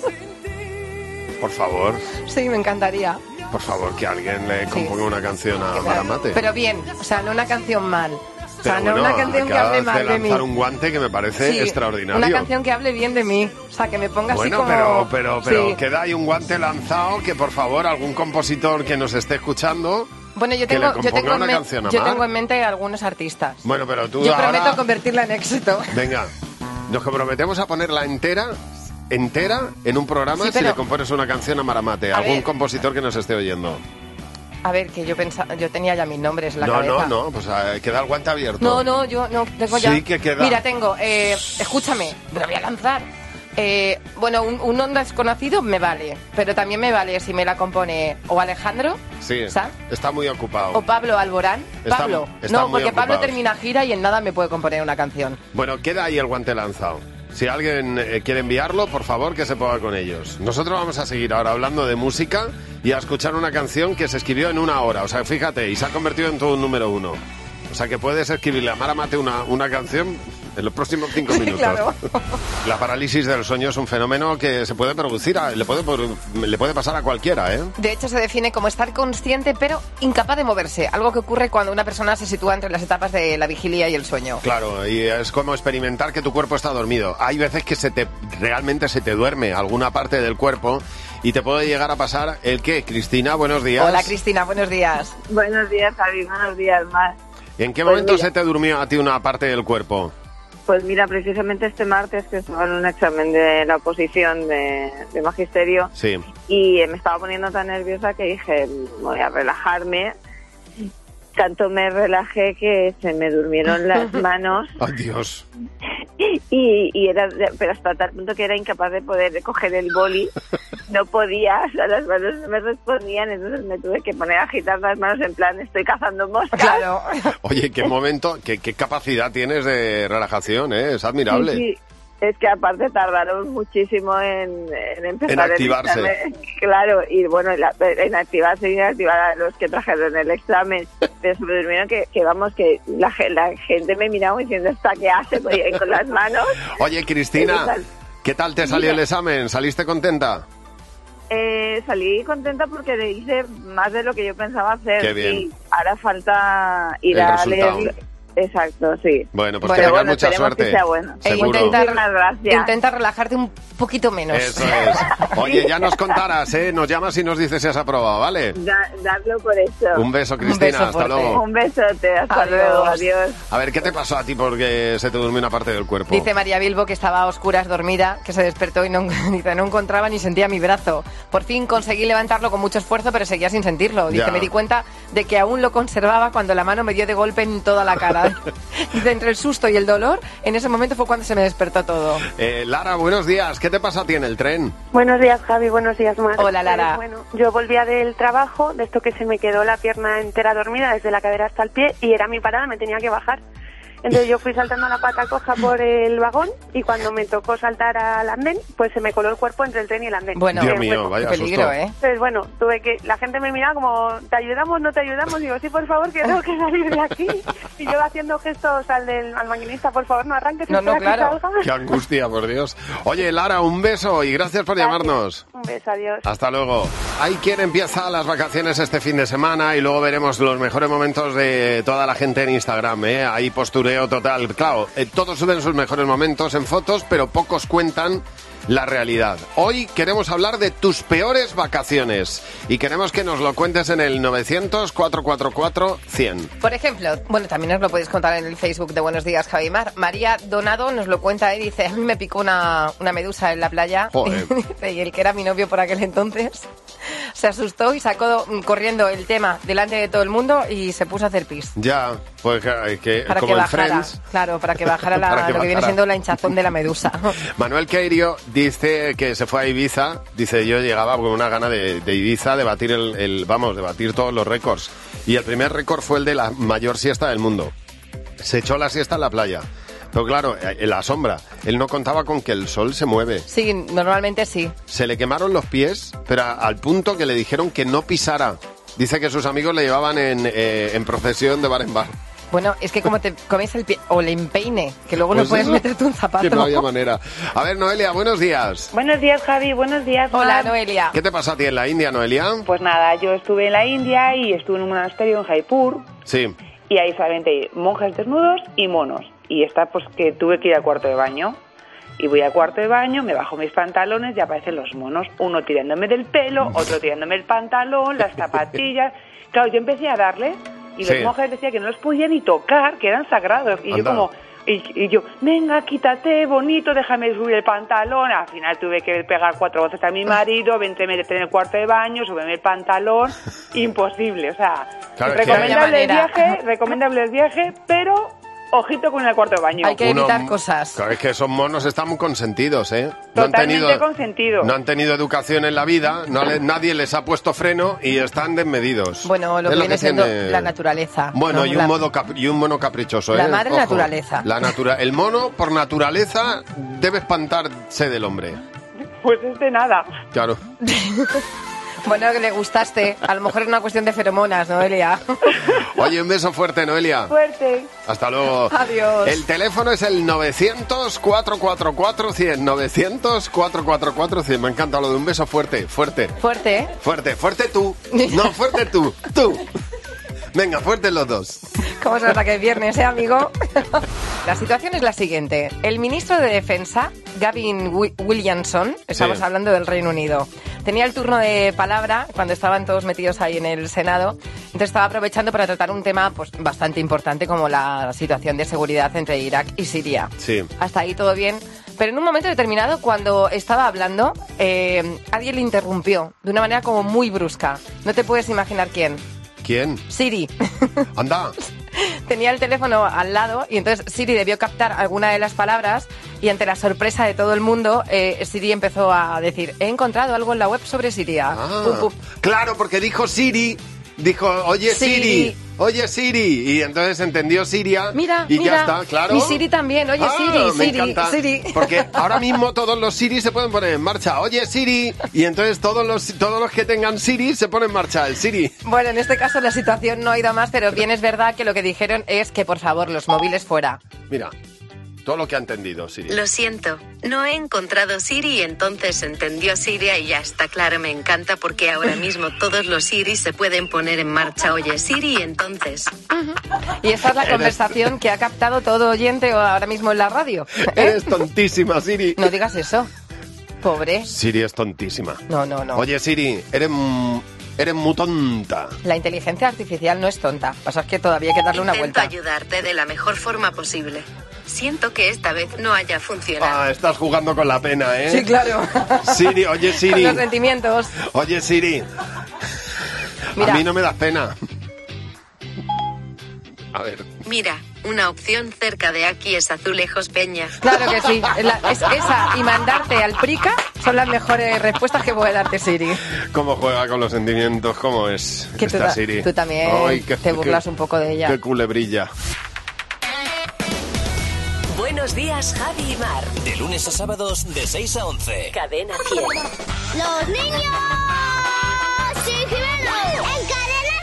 Por favor. Sí, me encantaría. Por favor, que alguien le componga sí. una canción a Maramate. Pero bien, o sea, no una canción mal. O sea, Pero no bueno, una canción que hable mal de, de mí. lanzar un guante que me parece sí, extraordinario. Una canción que hable bien de mí. O sea, que me ponga bueno, así como... Bueno, pero, pero, pero sí. queda ahí un guante lanzado que, por favor, algún compositor que nos esté escuchando... Bueno, yo tengo, yo tengo, una en, canción yo tengo en mente algunos artistas. Bueno, pero tú Yo ahora... prometo convertirla en éxito. Venga, nos comprometemos a ponerla entera... entera en un programa sí, pero... si le compones una canción a Maramate, a algún ver. compositor que nos esté oyendo. A ver, que yo pensaba, yo tenía ya mis nombres en la no, cabeza. No, no, no, pues uh, queda el guante abierto. No, no, yo no tengo ya. Sí que queda. Mira, tengo, eh, escúchame, me lo voy a lanzar. Eh, bueno, un, un nombre desconocido me vale, pero también me vale si me la compone o Alejandro, sí, ¿sabes? Está muy ocupado. O Pablo Alborán. Está, Pablo, está no, porque ocupado. Pablo termina gira y en nada me puede componer una canción. Bueno, queda ahí el guante lanzado. Si alguien eh, quiere enviarlo, por favor, que se ponga con ellos. Nosotros vamos a seguir ahora hablando de música y a escuchar una canción que se escribió en una hora. O sea, fíjate, y se ha convertido en todo un número uno. O sea, que puedes escribirle a Maramate una, una canción en los próximos cinco minutos. Claro. La parálisis del sueño es un fenómeno que se puede producir, a, le, puede, le puede pasar a cualquiera, ¿eh? De hecho, se define como estar consciente pero incapaz de moverse. Algo que ocurre cuando una persona se sitúa entre las etapas de la vigilia y el sueño. Claro, y es como experimentar que tu cuerpo está dormido. Hay veces que se te realmente se te duerme alguna parte del cuerpo y te puede llegar a pasar el qué. Cristina, buenos días. Hola, Cristina, buenos días. Buenos días, Javi, buenos días, Mar. ¿En qué pues momento mira, se te durmió a ti una parte del cuerpo? Pues mira, precisamente este martes que estaba en un examen de la oposición de, de magisterio sí. y me estaba poniendo tan nerviosa que dije, voy a relajarme. Tanto me relajé que se me durmieron las manos. ¡Ay, Dios! Y, y era, pero hasta tal punto que era incapaz de poder coger el boli. No podía, o sea, las manos no me respondían, entonces me tuve que poner a agitar las manos en plan, estoy cazando moscas. Claro. Oye, qué momento, qué, qué capacidad tienes de relajación, ¿eh? Es admirable. Sí, sí. Es que aparte tardaron muchísimo en, en empezar en activarse. el examen. Claro, y bueno, la, en activarse y en activar a los que trajeron el examen. Pero se me durmieron que, que vamos, que la, la gente me miraba diciendo, ¿esta qué hace con las manos? Oye, Cristina, ¿qué tal te salió Mira. el examen? ¿Saliste contenta? Eh, salí contenta porque le hice más de lo que yo pensaba hacer. Qué bien. Y ahora falta ir el a resultado. leer. Exacto, sí. Bueno, pues bueno, que tengas bueno, mucha suerte. Que sea bueno. E intenta, intenta relajarte un poquito menos. Eso es. Oye, ya nos contarás, ¿eh? Nos llamas y nos dices si has aprobado, ¿vale? Da, dadlo por eso. Un beso, Cristina. Un beso hasta fuerte. luego. Un besote. Hasta Adiós. luego. Adiós. A ver, ¿qué te pasó a ti porque se te durmió una parte del cuerpo? Dice María Bilbo que estaba a oscuras dormida, que se despertó y no, dice, no encontraba ni sentía mi brazo. Por fin conseguí levantarlo con mucho esfuerzo, pero seguía sin sentirlo. Dice, Ya. me di cuenta de que aún lo conservaba cuando la mano me dio de golpe en toda la cara. Dice, entre el susto y el dolor, en ese momento fue cuando se me despertó todo. Eh, Lara, buenos días. ¿Qué te pasa a ti en el tren? Buenos días, Javi. Buenos días, Mar. Hola, Lara. Eh, bueno, yo volvía del trabajo, de esto que se me quedó la pierna entera dormida desde la cadera hasta el pie y era mi parada, me tenía que bajar. Entonces yo fui saltando a la pata coja por el vagón y cuando me tocó saltar al andén, pues se me coló el cuerpo entre el tren y el andén. Bueno, Dios Eh, mío, bueno, vaya peligro, susto. ¿eh? Entonces, bueno, tuve que... La gente me miraba como, ¿te ayudamos, no te ayudamos? Digo, sí, por favor, que tengo que salir de aquí. Y yo haciendo gestos al, del, al maquinista, por favor, no arranques, No, no, espera claro. que salga. Qué angustia, por Dios. Oye, Lara, un beso y gracias por llamarnos. Un beso, adiós. Hasta luego. Hay quien empieza las vacaciones este fin de semana y luego veremos los mejores momentos de toda la gente en Instagram, ¿eh? Hay postureo total. Claro, eh, todos suben sus mejores momentos en fotos, pero pocos cuentan la realidad. Hoy queremos hablar de tus peores vacaciones y queremos que nos lo cuentes en el novecientos, cuatrocientos cuarenta y cuatro, cien. Por ejemplo, bueno, también nos lo podéis contar en el Facebook de Buenos Días, Javi Mar. María Donado nos lo cuenta y dice, a mí me picó una, una medusa en la playa. Joder. Y el que era mi novio por aquel entonces se asustó y sacó corriendo el tema delante de todo el mundo y se puso a hacer pis. Ya, pues que, que Para como que en bajara, Friends. claro, para que bajara la, Para que lo que viene bajara. siendo la hinchazón de la medusa. Manuel Queirio dice que se fue a Ibiza. Dice, yo llegaba con una gana de, de Ibiza de batir el, el, vamos, de batir todos los récords. Y el primer récord fue el de la mayor siesta del mundo. Se echó la siesta en la playa. Pero claro, en la sombra. Él no contaba con que el sol se mueve. Sí, normalmente sí. Se le quemaron los pies, pero al punto que le dijeron que no pisara. Dice que sus amigos le llevaban en, eh, en procesión de bar en bar. Bueno, es que como te comes el pie o le empeine, que luego Pues no puedes eso, meterte un zapato. Que no había manera. A ver, Noelia, buenos días. Buenos días, Javi. Buenos días, Mar. Hola, Noelia. ¿Qué te pasó a ti en la India, Noelia? Pues nada, yo estuve en la India y estuve en un monasterio en Jaipur Sí. y ahí solamente hay monjes desnudos y monos. Y esta, pues que tuve que ir al cuarto de baño. Y voy al cuarto de baño, me bajo mis pantalones y aparecen los monos. Uno tirándome del pelo, otro tirándome el pantalón, las zapatillas. Claro, yo empecé a darle y los Sí. monjes decían que no los podía ni tocar, que eran sagrados. Y yo Anda. como... Y, y yo, venga, quítate, bonito, déjame subir el pantalón. Al final tuve que pegar cuatro veces a mi marido, vente, métete en el cuarto de baño, súbeme el pantalón. Imposible, o sea, Claro, es que- recomendable el manera. viaje, recomendable el viaje, pero ojito con el cuarto de baño. Uno- Claro, es que esos monos están muy consentidos, ¿eh? No han Totalmente tenido, consentido. no han tenido educación en la vida, no le- nadie les ha puesto freno y están desmedidos. Bueno, lo Es que viene siendo tiene- la naturaleza. Bueno, ¿no? y un, La- modo cap- y un mono caprichoso, La ¿eh? madre Ojo. naturaleza. La natura el mono, por naturaleza, debe espantarse del hombre. Pues este nada. Claro. Bueno, que le gustaste. A lo mejor es una cuestión de feromonas, ¿no, Elia? Oye, un beso fuerte, Noelia. Fuerte. Hasta luego. Adiós. El teléfono es el novecientos, cuatrocientos cuarenta y cuatro cien. novecientos, cuatrocientos cuarenta y cuatro cien. Me encanta lo de un beso fuerte, fuerte. Fuerte, ¿eh? Fuerte, fuerte tú. No, fuerte tú. Tú. Venga, fuertes los dos. ¿Cómo se nota que es viernes, eh, amigo? La situación es la siguiente. El ministro de Defensa, Gavin Wi- Williamson, estamos Sí. hablando del Reino Unido, tenía el turno de palabra cuando estaban todos metidos ahí en el Senado, entonces estaba aprovechando para tratar un tema pues bastante importante como la situación de seguridad entre Irak y Siria. Sí. Hasta ahí todo bien. Pero en un momento determinado, cuando estaba hablando, eh, alguien le interrumpió de una manera como muy brusca. No te puedes imaginar quién. ¿Quién? Siri. Anda. Tenía el teléfono al lado y entonces Siri debió captar alguna de las palabras y ante la sorpresa de todo el mundo, eh, Siri empezó a decir, he encontrado algo en la web sobre Siria. Ah, Pum, pum. claro, porque dijo Siri, dijo, oye Siri, Siri. oye Siri, y entonces entendió Siria Mira, y mira, ya está, claro. mi Siri también, oye Ah, Siri, me Siri, encanta, Siri. porque ahora mismo todos los Siri se pueden poner en marcha, oye Siri, y entonces todos los, todos los que tengan Siri se ponen en marcha, el Siri. Bueno, en este caso la situación no ha ido a más, pero bien es verdad que lo que dijeron es que por favor los móviles fuera. Mira, todo lo que ha entendido Siri. Lo siento, no he encontrado Siri y entonces entendió Siria y ya está claro, me encanta porque ahora mismo todos los Siri se pueden poner en marcha. Oye Siri, entonces. Y esta es la conversación que ha captado todo oyente ahora mismo en la radio. Eres tontísima, Siri. No digas eso. Pobre. Siri es tontísima. No, no, no. Oye Siri, eres, m- eres muy tonta. La inteligencia artificial no es tonta. Pasa es que todavía hay que darle una Intento vuelta. ayudarte de la mejor forma posible. Siento que esta vez no haya funcionado. Ah, estás jugando con la pena, ¿eh? Sí, claro. Siri, oye Siri. Con los sentimientos. Oye Siri. Mira. A mí no me das pena. A ver. Mira, una opción cerca de aquí es Azulejos Peña. Claro que sí. La- es esa y mandarte al prica son las mejores respuestas que puede darte Siri. ¿Cómo juega con los sentimientos? ¿Cómo es Que tú, esta ta- Siri? tú también Ay, qué- te burlas qué- un poco de ella. Qué culebrilla. Buenos días, Javi y Mar. De lunes a sábados, de seis a once. Cadena cien. ¡Los niños! ¡Sí, Jimeno! ¡En Cadena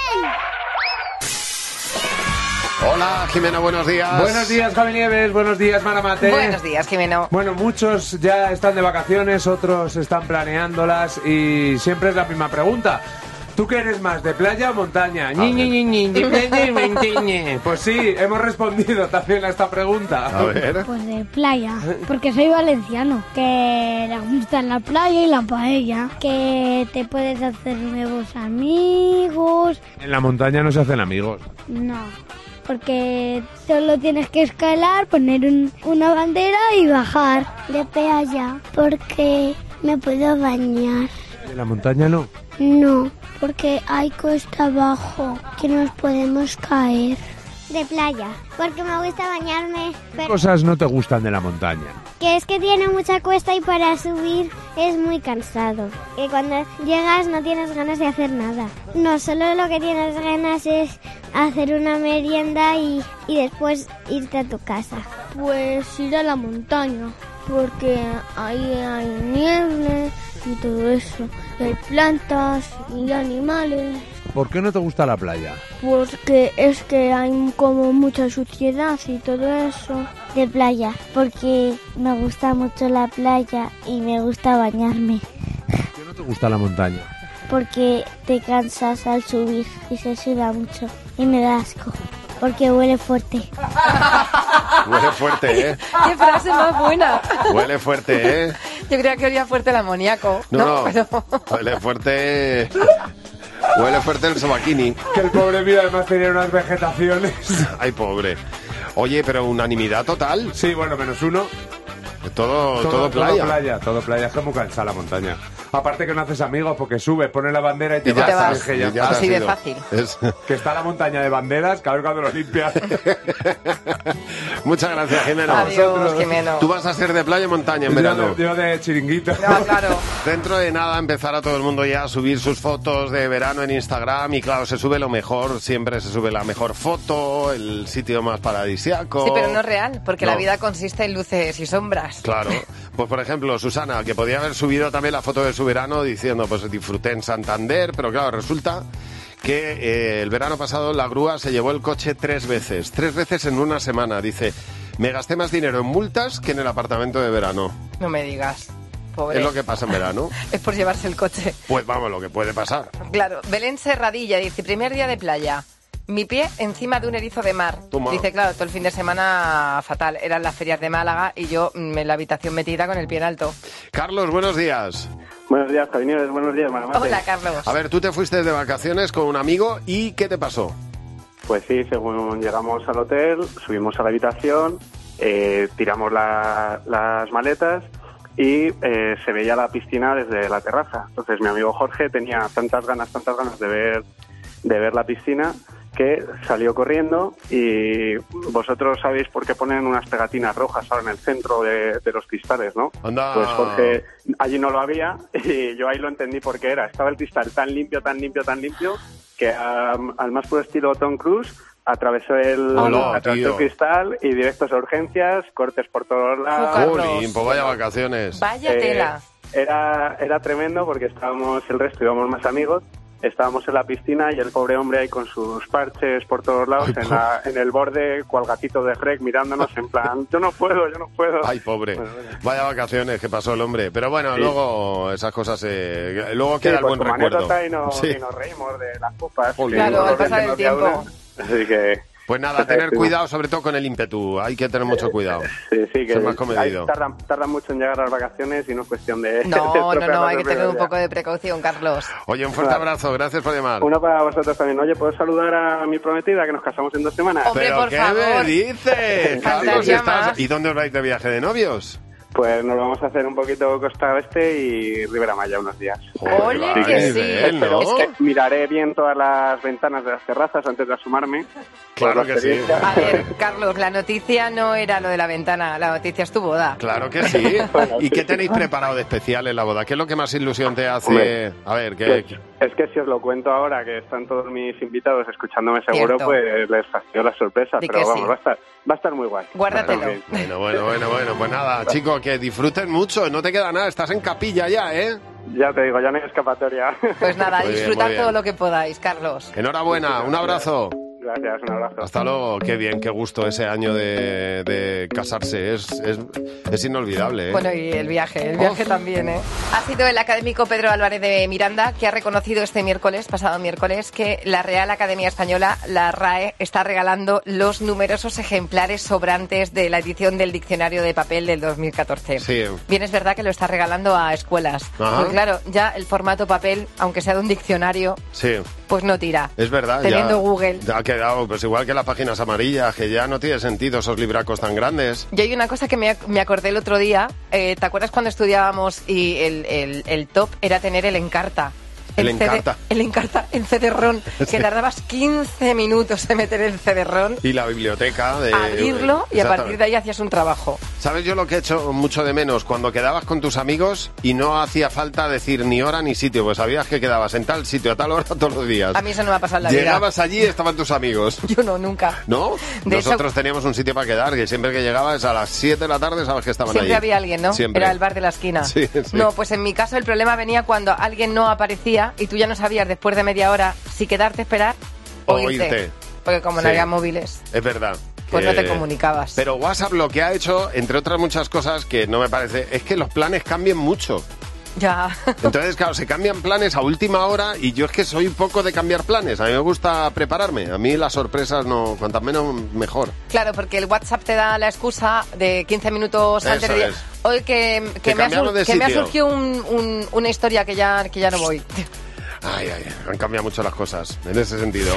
cien! Hola, Jimeno, buenos días. Buenos días, Javi Nieves. Buenos días, Maramate. Buenos días, Jimeno. Bueno, muchos ya están de vacaciones, otros están planeándolas y siempre es la misma pregunta. ¿Tú qué eres más, de playa o montaña? Ñi, ñi, ñi, ñi, de playa y montaña. Pues sí, hemos respondido también a esta pregunta. A ver. Pues de playa, porque soy valenciano, que le gusta la playa y la paella, que te puedes hacer nuevos amigos. En la montaña no se hacen amigos. No, porque solo tienes que escalar, poner un- una bandera y bajar. De playa, porque me puedo bañar. En la montaña no. No, porque hay cuesta abajo, que nos podemos caer. De playa, porque me gusta bañarme. ¿Qué cosas no te gustan de la montaña? Que es que tiene mucha cuesta y para subir es muy cansado. Que cuando llegas no tienes ganas de hacer nada. No, solo lo que tienes ganas es hacer una merienda y, y después irte a tu casa. Pues ir a la montaña, porque ahí hay nieve y todo eso. Y hay plantas y animales. ¿Por qué no te gusta la playa? Porque es que hay como mucha suciedad y todo eso. De playa, porque me gusta mucho la playa y me gusta bañarme. ¿Por qué no te gusta la montaña? Porque te cansas al subir y se suda mucho y me da asco. Porque huele fuerte. Huele fuerte, ¿eh? ¡Qué frase más buena! Huele fuerte, ¿eh? Yo creía que olía fuerte el amoníaco. No, no, Pero... huele fuerte... Huele fuerte el sobaquini. Que el pobre mío además tenía unas vegetaciones. Ay, pobre. Oye, pero unanimidad total. Sí, bueno, menos uno. Todo, todo, todo playa. Todo playa, todo playa. Es como cansada la montaña. Aparte que no haces amigos porque subes, pones la bandera y te, y ya vas. Estás, ya ya estás. Así de fácil. Es... Que está la montaña de banderas, que a ver cuando lo limpias. Muchas gracias, Jimeno. Adiós, Jimeno. Tú vas a ser de playa o montaña en verano. Yo de, yo de chiringuito. No, claro. Dentro de nada empezará todo el mundo ya a subir sus fotos de verano en Instagram y claro, se sube lo mejor, siempre se sube la mejor foto, el sitio más paradisiaco. Sí, pero no es real, porque no. la vida consiste en luces y sombras. Claro. Pues por ejemplo, Susana, que podía haber subido también la foto de su verano diciendo, pues disfruté en Santander, pero claro, resulta que eh, el verano pasado la grúa se llevó el coche tres veces, tres veces en una semana. Dice, me gasté más dinero en multas que en el apartamento de verano. No me digas. Pobre. Es lo que pasa en verano. Es por llevarse el coche. Pues vamos, lo que puede pasar. Claro, Belén Serradilla dice, primer día de playa. Mi pie encima de un erizo de mar. Toma. Dice, claro, todo el fin de semana fatal. Eran las ferias de Málaga y yo mm, en la habitación metida con el pie en alto. Carlos, buenos días. Buenos días, cariños. Buenos días, Maramate. Hola, Carlos. A ver, tú te fuiste de vacaciones con un amigo y ¿qué te pasó? Pues sí, según llegamos al hotel, subimos a la habitación, eh, tiramos la, las maletas y eh, se veía la piscina desde la terraza. Entonces mi amigo Jorge tenía tantas ganas, tantas ganas de ver, de ver la piscina que salió corriendo y vosotros sabéis por qué ponen unas pegatinas rojas ahora en el centro de, de los cristales, ¿no? Anda. Pues Jorge allí no lo había y yo ahí lo entendí por qué era. Estaba el cristal tan limpio, tan limpio, tan limpio que um, al más puro estilo Tom Cruise atravesó el, Hola, atravesó el cristal y directos a urgencias, cortes por todos lados. Jolín, pues vaya vacaciones. Vaya Eh, tela. Era, era tremendo porque estábamos, el resto íbamos más amigos, estábamos en la piscina y el pobre hombre ahí con sus parches por todos lados, Ay, en, la, en el borde, cual gatito de Rec, mirándonos en plan, yo no puedo, yo no puedo. Ay, pobre. Bueno, bueno. Vaya vacaciones que pasó el hombre. Pero bueno, Sí. luego esas cosas se... Luego Sí, queda el pues buen como recuerdo. anécdota y, no, Sí. y nos reímos de las copas. Jolín. Claro, al pasar el No había tiempo. una. Así que... Pues nada, tener cuidado sobre todo con el ímpetu. Hay que tener mucho cuidado. Sí, sí, que Ser más ahí comedido. tardan, tardan mucho en llegar a las vacaciones y no es cuestión de... de No, no, estropear no, las hay que tener un sorpresas. poco de precaución, Carlos. Oye, un fuerte Vale. abrazo. Gracias por llamar. Uno para vosotros también. Oye, ¿puedo saludar a mi prometida que nos casamos en dos semanas? Hombre, ¿Pero por qué favor. me dices, Carlos? Faltaría ¿Estás... más. ¿Y dónde os vais de viaje de novios? Pues nos vamos a hacer un poquito Costa Oeste y Ribera Maya unos días. Ole, Joder, que qué sí. nivel, ¿no? Es que- Miraré bien todas las ventanas de las terrazas antes de asomarme. Claro Por la que sí. experiencia. A ver, Carlos, la noticia no era lo de la ventana, la noticia es tu boda. Claro que sí. Bueno, ¿Y sí. qué tenéis preparado de especial en la boda? ¿Qué es lo que más ilusión te hace? Hombre, A ver, ¿qué...? Pues, es que si os lo cuento ahora, que están todos mis invitados escuchándome seguro, Cierto. pues les fastidio la sorpresa. Di pero que vamos, sí. va a estar, va a estar muy guay. Guárdatelo. Va a estar muy bien. Bueno, bueno, bueno, bueno. Pues nada, chicos, que disfruten mucho. No te queda nada. Estás en capilla ya, ¿eh? Ya te digo, ya no hay escapatoria. Pues nada, Muy bien, disfrutad muy bien. todo lo que podáis, Carlos. Enhorabuena. Un abrazo. Gracias, un abrazo. Hasta luego. Qué bien, qué gusto ese año de, de casarse. Es, es, es inolvidable, ¿eh? Bueno, y el viaje, el viaje también, ¿eh? Ha sido el académico Pedro Álvarez de Miranda que ha reconocido este miércoles, pasado miércoles, que la Real Academia Española, la RAE, está regalando los numerosos ejemplares sobrantes de la edición del Diccionario de Papel del dos mil catorce. Sí. Bien, es verdad que lo está regalando a escuelas. Ajá. Porque claro, ya el formato papel, aunque sea de un diccionario, Sí. pues no tira. Es verdad, Teniendo ya, Google. ya ha quedado, pues igual que las páginas amarillas, que ya no tiene sentido esos libracos tan grandes. Y hay una cosa que me, ac- me acordé el otro día. Eh, ¿Te acuerdas cuando estudiábamos y el, el- el top era tener el Encarta? El, el encarta. C D, el encarta, el C D-ROM, Sí. que tardabas quince minutos en meter el C D-ROM, Y la biblioteca. De, abrirlo y a partir Exactamente. de ahí hacías un trabajo. ¿Sabes yo lo que he hecho mucho de menos? Cuando quedabas con tus amigos y no hacía falta decir ni hora ni sitio, pues sabías que quedabas en tal sitio a tal hora todos los días. A mí eso no me ha pasado en la vida. Llegabas allí y estaban tus amigos. Yo no, nunca. ¿No? De Nosotros hecho- teníamos un sitio para quedar, que siempre que llegabas a las siete de la tarde sabes que estaban Siempre allí. había alguien, ¿no? Siempre. Era el bar de la esquina. Sí, sí. No, pues en mi caso el problema venía cuando alguien no aparecía y tú ya no sabías después de media hora si quedarte a esperar o, O irte. irte. Porque como Sí. no había móviles, Es verdad. pues que- no te comunicabas. Pero WhatsApp lo que ha hecho, entre otras muchas cosas que no me parece, es que los planes cambian mucho. Ya. Entonces, claro, se cambian planes a última hora y yo es que soy poco de cambiar planes. A mí me gusta prepararme. A mí las sorpresas, no, cuantas menos, mejor. Claro, porque el WhatsApp te da la excusa de quince minutos Eso antes de... es. Hoy que, que, Que me, ha, cambiamos sur- de que me ha sitio. surgido un- un- una historia que ya, que ya no voy. Ay, ay, han cambiado mucho las cosas en ese sentido.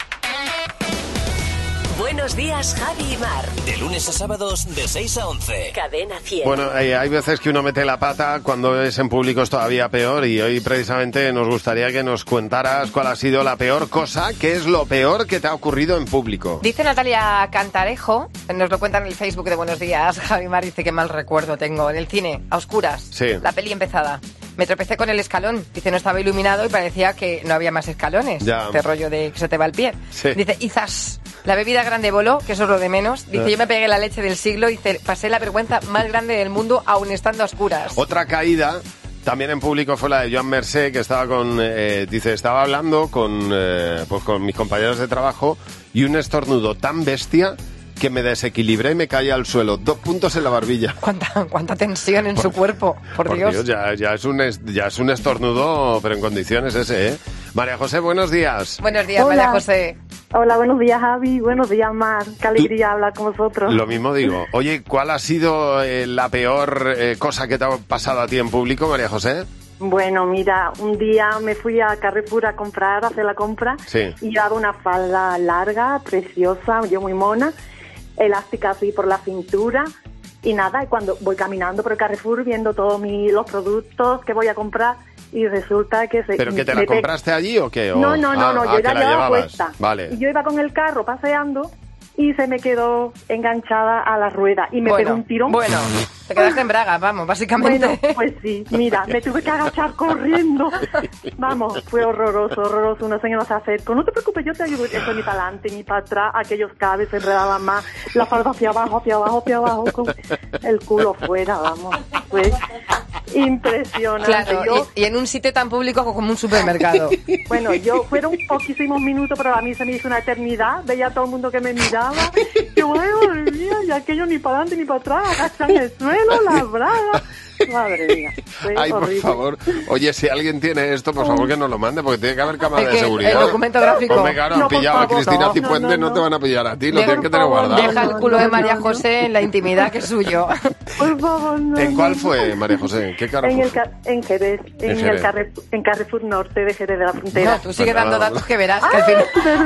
Buenos días, Javi y Mar. De lunes a sábados de seis a once. Cadena cien. Bueno, eh, hay veces que uno mete la pata, cuando es en público es todavía peor y hoy precisamente nos gustaría que nos contaras cuál ha sido la peor cosa, qué es lo peor que te ha ocurrido en público. Dice Natalia Cantarejo, nos lo cuenta en el Facebook de Buenos Días, Javi Mar, dice que mal recuerdo tengo en el cine, a oscuras, Sí. la peli empezada. Me tropecé con el escalón, dice no estaba iluminado y parecía que no había más escalones. Ya. Este rollo de que se te va el pie. Sí. Dice, izas, la bebida grande voló, que eso es lo de menos. Dice, Ya. yo me pegué la leche del siglo, dice, pasé la vergüenza más grande del mundo aún estando a oscuras. Otra caída también en público fue la de Joan Mercé, que estaba con, eh, dice, estaba hablando con, eh, pues con mis compañeros de trabajo y un estornudo tan bestia que me desequilibré y me caí al suelo. Dos puntos en la barbilla. Cuánta, cuánta tensión en su cuerpo, por, Dios. ya, ya, es un es- ya es un estornudo, pero en condiciones ese, ¿eh? María José, buenos días. Buenos días, Hola. María José. Hola, buenos días, Javi. Buenos días, Mar. Qué alegría hablar con vosotros. Lo mismo digo. Oye, ¿cuál ha sido eh, la peor eh, cosa que te ha pasado a ti en público, María José? Bueno, mira, un día me fui a Carrefour a comprar, a hacer la compra, Sí. y llevaba una falda larga, preciosa, yo muy mona, elástica así por la cintura, y nada, y cuando voy caminando por el Carrefour viendo todos mi- los productos que voy a comprar, y resulta que se... ¿Pero que te la me pe- compraste allí o qué? O- No, no, no, Ah, no, ah, yo que ya la llevaba llevabas. puesta. Vale. Y yo iba con el carro paseando y se me quedó enganchada a la rueda y me Bueno, pegó un tirón. bueno, te quedaste en braga, vamos, básicamente. Bueno, pues sí, mira, me tuve que agachar corriendo. Vamos, fue horroroso, horroroso. Una señora se acercó. No te preocupes, yo te ayudo. Eso ni para adelante ni para atrás. Aquellos cables se enredaban más. La falda hacia abajo, hacia abajo, hacia abajo, con el culo fuera, vamos. Fue impresionante. Claro, Yo- y, y en un sitio tan público como un supermercado. Bueno, yo fueron poquísimos minutos, pero a mí se me hizo una eternidad. Veía a todo el mundo que me miraba. Yo, ay, madre mía, y aquello ni para adelante ni para atrás. Agachan el suelo, las bragas. Madre mía, fue Ay, por horrible. favor. Oye, si alguien tiene esto, por favor que nos lo mande, porque tiene que haber cámara Es de que seguridad. el documento gráfico. Hombre, claro, han No, por pillado a favor, Cristina no. Cifuentes, no, No, te van a pillar a ti, lo Deja- tienen que tener guardado. Deja el culo de María José en la intimidad que es suyo. Por favor, no. ¿En no, cuál no. fue, María José? ¿Qué Carrefour? En, el, ca- en Jerez, en, En el Jerez. Carrefour, en Carrefour Norte de Jerez de la Frontera. No, tú sigue Pues dando nada. datos que verás, que al final,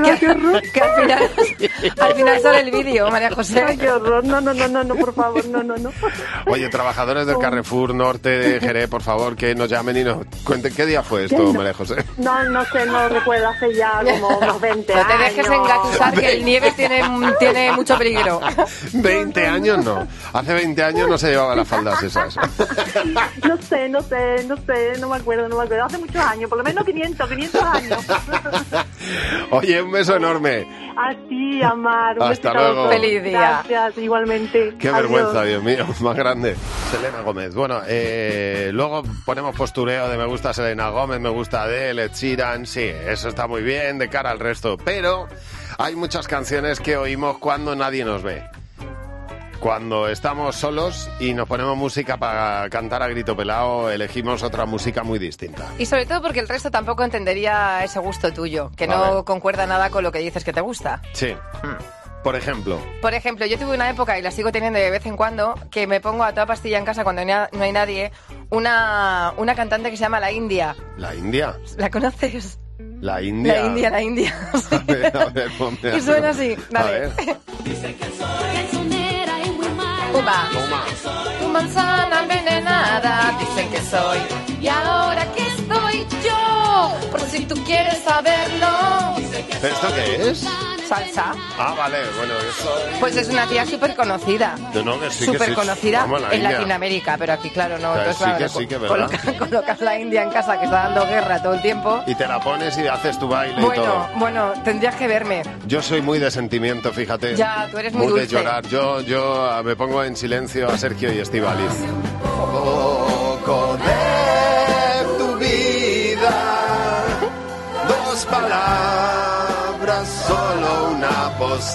que, que al final, al final sale el vídeo, María José. Ay, qué horror. No, no, no, no, no, por favor, no, no, no. Oye, trabajadores del Carrefour Norte de Jerez, por favor, que nos llamen y nos cuenten qué día fue esto, María José. No, no sé, no recuerdo, hace ya como unos veinte No años. te dejes engatusar que el Nieves tiene, tiene mucho peligro. veinte años no. Hace veinte años no se llevaban las faldas esas. No sé, no sé, no sé, no me acuerdo, no me acuerdo. Hace muchos años, por lo menos quinientos, quinientos años. Oye, un beso enorme. A ti, Amar. Un Hasta besito a luego. todos. Feliz día. Gracias, igualmente. Qué Adiós. vergüenza, Dios mío, más grande. Selena Gómez. Bueno, eh, luego ponemos postureo de me gusta Selena Gómez, me gusta Adele, Ed Sheeran. Sí, eso está muy bien de cara al resto. Pero hay muchas canciones que oímos cuando nadie nos ve. Cuando estamos solos y nos ponemos música para cantar a grito pelado, elegimos otra música muy distinta. Y sobre todo porque el resto tampoco entendería ese gusto tuyo, que A no ver. concuerda nada con lo que dices que te gusta. Sí. Por ejemplo, Por ejemplo, yo tuve una época, y la sigo teniendo de vez en cuando, que me pongo a toda pastilla en casa cuando no hay- no hay nadie, una, una cantante que se llama La India. la India. ¿La conoces? La India. La India, la India. A ver, a ver, ponme Y suena algo. así, A dale. ver. Pumba. Tu manzana envenenada, dicen que soy. Y ahora que estoy yo yo, por si tú quieres saberlo. ¿Esto qué es? Salsa. Ah, vale, bueno, eso... Pues es una tía súper conocida. No, no, que sí, que Súper sí. conocida Vamos, la en India. Latinoamérica, pero aquí, claro, no. Eh, Entonces, sí claro, que le sí, que co- verdad. coloca- colocas la India en casa que está dando guerra todo el tiempo. Y te la pones y haces tu baile y Bueno, todo. bueno, tendrías que verme. Yo soy muy de sentimiento, fíjate. Ya, tú eres muy de dulce. llorar. Yo, yo ah, me pongo en silencio a Sergio y Estíbaliz. Poco de tu vida, dos palabras, solo una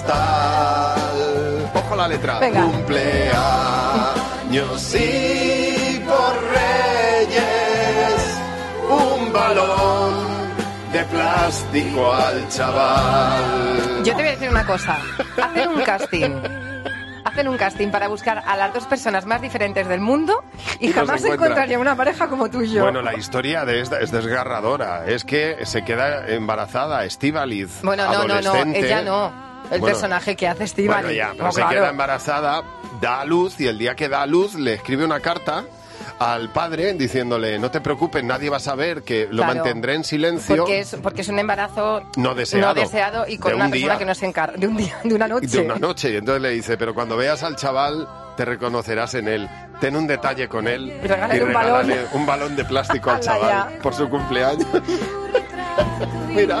postal. Ojo la letra. Venga. Cumpleaños y por Reyes, un balón de plástico al chaval. Yo te voy a decir una cosa. Hacen un casting. Hacen un casting para buscar a las dos personas más diferentes del mundo y Y los jamás encuentran. encontraría una pareja como tú y yo. Bueno, la historia de esta es desgarradora. Es que se queda embarazada Estíbaliz. Bueno, no, no, no, adolescente. ella no. El Bueno, personaje que hace Estíbaliz. Bueno, ya, pero No, se claro. queda embarazada, da a luz y el día que da a luz le escribe una carta al padre diciéndole: no te preocupes, nadie va a saber, que lo Claro. mantendré en silencio. Porque es, porque es un embarazo No deseado. no deseado y con De una un persona día. que no se encarga. De un día, de una noche. De una noche. Y entonces le dice: pero cuando veas al chaval, te reconocerás en él. Ten un detalle con él Y regálale un balón. regálale un balón de plástico al Ala, chaval ya. por su cumpleaños. Mira,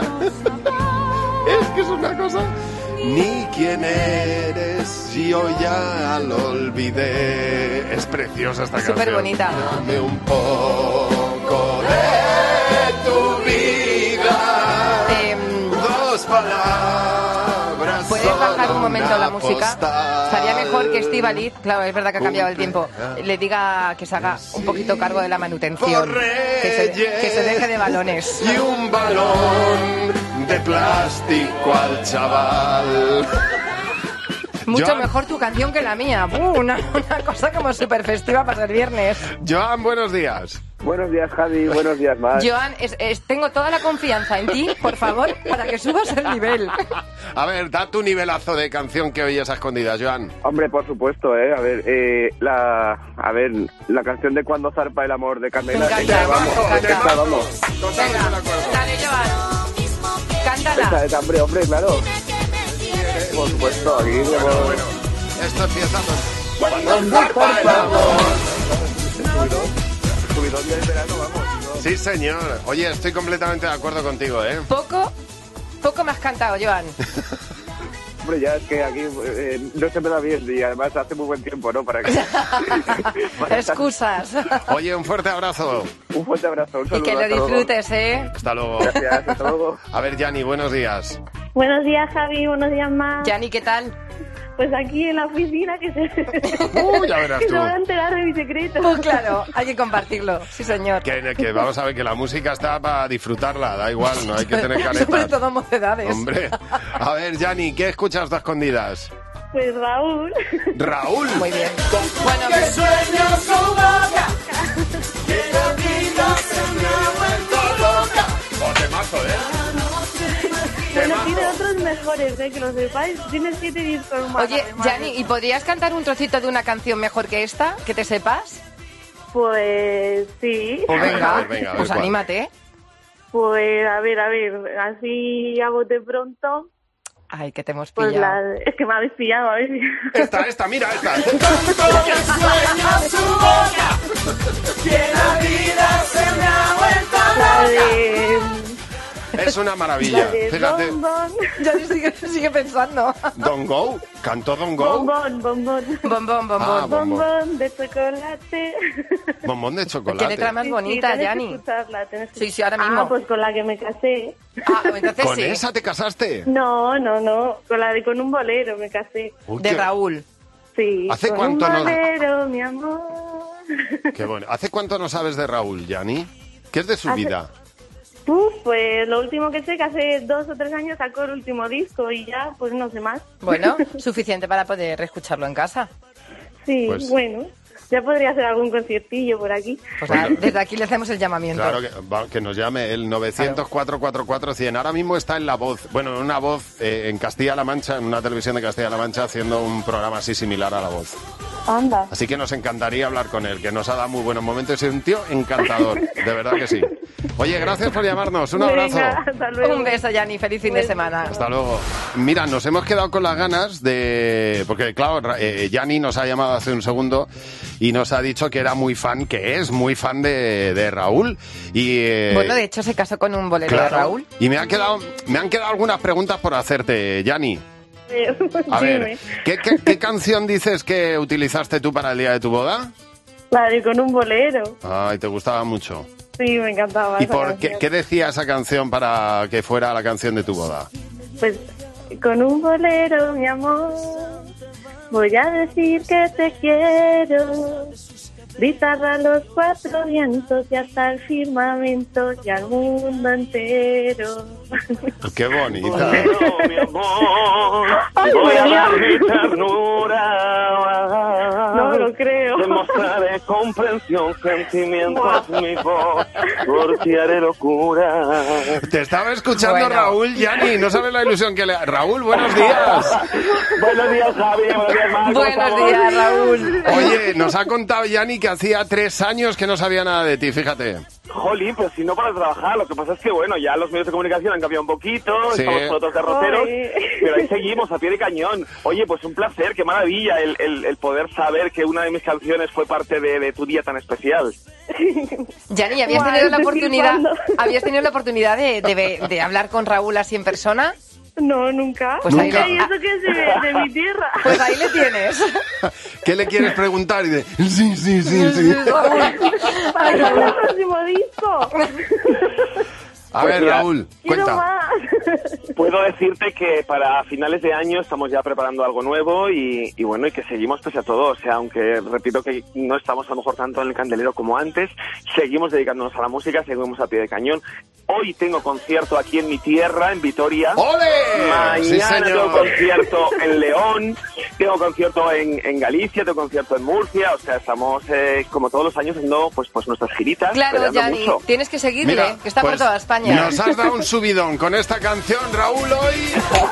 es que es una cosa... Ni quién eres, yo ya lo olvidé. Es preciosa esta canción. Súper bonita. Dame un poco de tu vida. Dos palabras. ¿Puedes bajar solo un momento la una música? postal. Estaría mejor que Estíbaliz, claro, es verdad que ha cambiado el tiempo, le diga que se haga un poquito cargo de la manutención, que se, que se deje de balones. Y un balón de plástico al chaval. Mucho Joan. mejor tu canción que la mía. Uh, una, una cosa como súper festiva para ser viernes. Joan, buenos días. Buenos días, Javi. Buenos días, Mar. Joan, es- es- tengo toda la confianza en ti, por favor, para que subas el nivel. A ver, da tu nivelazo de canción que oyes a escondidas, Joan. Hombre, por supuesto, ¿eh? A ver, eh, la, a ver, la canción de Cuando zarpa el amor de Carmela. Me esa, encanta, vamos, me encanta. esa, vamos. Venga, dale, Joan. Cántala. Esa es, hombre, hombre, claro. Por supuesto, aquí Bueno, bueno, esto empieza con... Cuando zarpa el amor. Subidón del verano, vamos. Sí, señor. Oye, estoy completamente de acuerdo contigo, ¿eh? Poco, poco me has cantado, Joan. Hombre, ya es que aquí eh, no se me da bien y además hace muy buen tiempo, ¿no? Para que... Excusas. Oye, un fuerte abrazo. Un fuerte abrazo, un Y saludo. que lo hasta luego. disfrutes, ¿eh? Hasta luego. Gracias, hasta luego. A ver, Yanni, buenos días. Buenos días, Javi. Buenos días, más. Yanni, ¿qué tal? Pues aquí en la oficina que se, Uh, ya verás que tú. se van a enterar de mi secreto. Pues claro, hay que compartirlo. Sí, señor. Que, que vamos a ver que la música está para disfrutarla, da igual, no hay que tener Sobre caretas. todo mocedades. Hombre. A ver, Yanni, ¿qué escuchas de escondidas? Pues Raúl. Raúl. Muy bien. Bueno, Que sueño su boca, que la vida se me ha vuelto loca. Oh, temazo, ¿eh? Bueno, tiene otros mejores, ¿eh? Que lo sepáis. Tiene siete discos más. Oye, además. Yanni, ¿y podrías cantar un trocito de una canción mejor que esta? ¿Que te sepas? Pues sí. Pues venga, A ver, venga, a ver pues cuál. anímate. Pues a ver, a ver. Así a bote pronto. Ay, que te hemos Pues pillado. la... Es que me habéis pillado, a ver si... Esta, esta, mira, esta. Que sueño su boca, que la vida se me ha vuelto La loca. de... Es una maravilla. La de Fíjate. Bon Bon. Yanni sigue, sigue pensando. Don Go, cantó Don Go. Bombón, bombón. Bombón, bombón. Ah, bombón. Bombón de chocolate. Bombón de Qué chocolate. letra más Sí, bonita, sí, tenés que Yanni. escucharla, tenés que- Sí, sí, ahora mismo. Ah, pues con la que me casé. Ah, entonces ¿Con sí. esa te casaste? No, no, no. Con la de con un bolero me casé. Uy, De qué- Raúl. Sí. ¿Hace con cuánto un no- bolero, mi amor. Qué bueno. ¿Hace cuánto no sabes de Raúl, Yanni? ¿Qué es de su Hace- vida? Uf, pues lo último que sé que hace dos o tres años sacó el último disco y ya, pues no sé más. Bueno, suficiente para poder escucharlo en casa. Sí, Pues- bueno. Ya podría hacer algún conciertillo por aquí. Pues nada, desde aquí le hacemos el llamamiento. Claro, que, va, que nos llame el novecientos cuatro cuatro cuatro cien. Ahora mismo está en La Voz. Bueno, en una voz eh, en Castilla-La Mancha, en una televisión de Castilla-La Mancha, haciendo un programa así similar a La Voz. Anda. Así que nos encantaría hablar con él, que nos ha dado muy buenos momentos. Es un tío encantador, de verdad que sí. Oye, gracias por llamarnos. Un abrazo. Venga, hasta luego. Un beso, Yanni. Feliz fin de semana. Hasta luego. Mira, nos hemos quedado con las ganas de... Porque, claro, eh, Yanni nos ha llamado hace un segundo y nos ha dicho que era muy fan, que es muy fan de, de Raúl. Y, eh, bueno, de hecho, se casó con un bolero claro, de Raúl. Y me han quedado, me han quedado algunas preguntas por hacerte, Yanni. A ver, ¿qué, qué, ¿qué canción dices que utilizaste tú para el día de tu boda? La de Con un bolero. Ay, te gustaba mucho. Sí, me encantaba. ¿Y esa por canción. qué, qué decía esa canción para que fuera la canción de tu boda? Pues con un bolero, mi amor, voy a decir que te quiero. Gritar a los cuatro vientos y hasta el firmamento y al mundo entero. ¡Qué bonita! Mi amor, voy a dar mi ternura. No lo creo. Demostraré comprensión, sentimiento es mi voz. Por ti haré locura. Te estaba escuchando, Bueno. Raúl, Yanni. No sabes la ilusión que le... Raúl, buenos días. Buenos días, Javi. Buenos días, Marco. Buenos días, Raúl. Oye, nos ha contado Yanni que hacía tres años que no sabía nada de ti, fíjate. Jolín, pues si no para trabajar, lo que pasa es que, bueno, ya los medios de comunicación han cambiado un poquito, Sí. estamos con otros derroteros, Ay. pero ahí seguimos, a pie de cañón. Oye, pues un placer, qué maravilla el, el, el poder saber que una de mis canciones fue parte de, de tu día tan especial. Yanni, ¿habías Guau, tenido la estoy oportunidad, flipando. ¿habías tenido la oportunidad de, de, de hablar con Raúl así en persona? No, nunca. Pues nunca. ahí ¿Y lo- eso que es de, de mi tierra? Pues ahí le tienes. ¿Qué le quieres preguntar? Y de, sí, sí, sí, sí. Para que el próximo disco. A Pues ver, mira, Raúl, Quiero cuenta. más. Puedo decirte que para finales de año estamos ya preparando algo nuevo y, y bueno, y que seguimos pese a todo. O sea, aunque repito que no estamos a lo mejor tanto en el candelero como antes, seguimos dedicándonos a la música, seguimos a pie de cañón. Hoy tengo concierto aquí en mi tierra, en Vitoria. ¡Ole! Mañana Sí, señor. tengo concierto en León, tengo concierto en, en Galicia, tengo concierto en Murcia. O sea, estamos eh, como todos los años haciendo pues, pues nuestras giritas. Claro, peleando Yanni, mucho. tienes que seguirle, Mira, que está por pues, toda España. Nos has dado un subidón con esta canción, Raúl, hoy.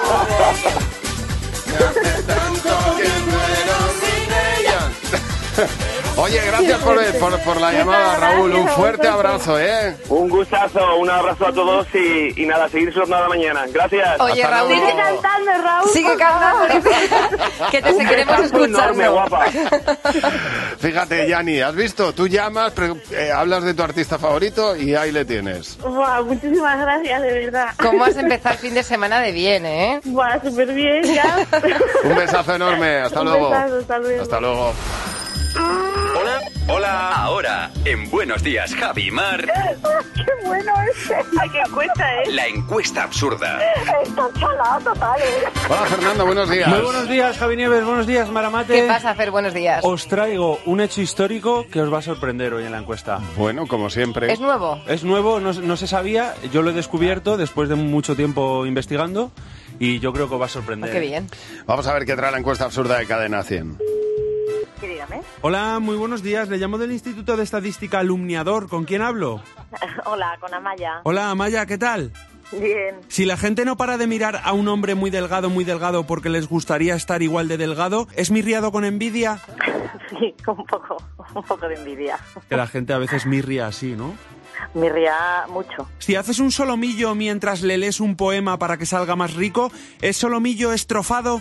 Me hace tanto que muero sin ella. Oye, gracias por, por, por la llamada, Raúl. Un fuerte abrazo, ¿eh? Un gustazo, un abrazo a todos y, y nada, seguir disfrutando la mañana. Gracias. Oye, Hasta Raúl, luego. Sigue cantando, Raúl. sigue por favor. cantando, que te Un seguiremos besazo enorme, escuchando. guapa. Fíjate, Yanni, ¿has visto? Tú llamas, pre- eh, hablas de tu artista favorito y ahí le tienes. Buah, muchísimas gracias, de verdad. ¿Cómo has empezado el fin de semana de bien, eh? Buah, súper bien, ya. Un besazo enorme. Hasta Un luego. besazo, hasta luego. Hasta luego. Hola, hola. Ahora, en Buenos Días, Javi y Mar, ¡Qué bueno este! ¡Ay, qué cuesta, eh! la encuesta absurda. Está chalado total, eh. Hola, Fernando, buenos días. Muy buenos días, Javi Nieves, buenos días, Maramate. ¿Qué pasa, Fer? Buenos días. Os traigo un hecho histórico que os va a sorprender hoy en la encuesta. Bueno, como siempre. ¿Es nuevo? Es nuevo, no, no se sabía, yo lo he descubierto después de mucho tiempo investigando y yo creo que os va a sorprender. Oh, qué bien. Vamos a ver qué trae la encuesta absurda de Cadena cien. Sí, dígame. Hola, muy buenos días, le llamo del Instituto de Estadística Alumniador, ¿con quién hablo? Hola, con Amaya. Hola, Amaya, ¿qué tal? Bien. Si la gente no para de mirar a un hombre muy delgado, muy delgado porque les gustaría estar igual de delgado, ¿es mirriado con envidia? Sí, un poco, un poco de envidia. Que la gente a veces mirria así, ¿no? Me ría mucho. Si haces un solomillo mientras le lees un poema para que salga más rico, ¿es solomillo estrofado?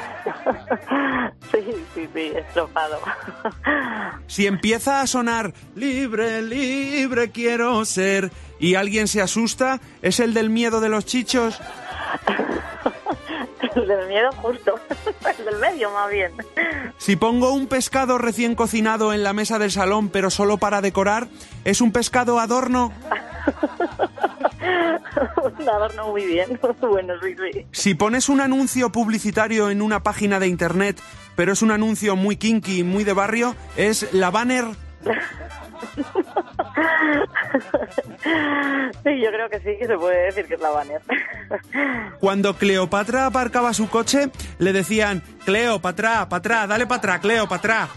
Sí, sí, sí, estrofado. Si empieza a sonar libre, libre quiero ser y alguien se asusta, ¿es el del miedo de los chichos? El del miedo justo. El del medio, más bien. Si pongo un pescado recién cocinado en la mesa del salón pero solo para decorar, ¿es un pescado adorno? Un adorno muy bien. Bueno, sí, sí. Si pones un anuncio publicitario en una página de internet, pero es un anuncio muy kinky, muy de barrio, ¿es la banner? Sí, yo creo que sí, que se puede decir que es la banner. Cuando Cleopatra aparcaba su coche, le decían, Cleo, pa' atrás, pa' atrás, dale pa' atrás, Cleo, pa' atrás.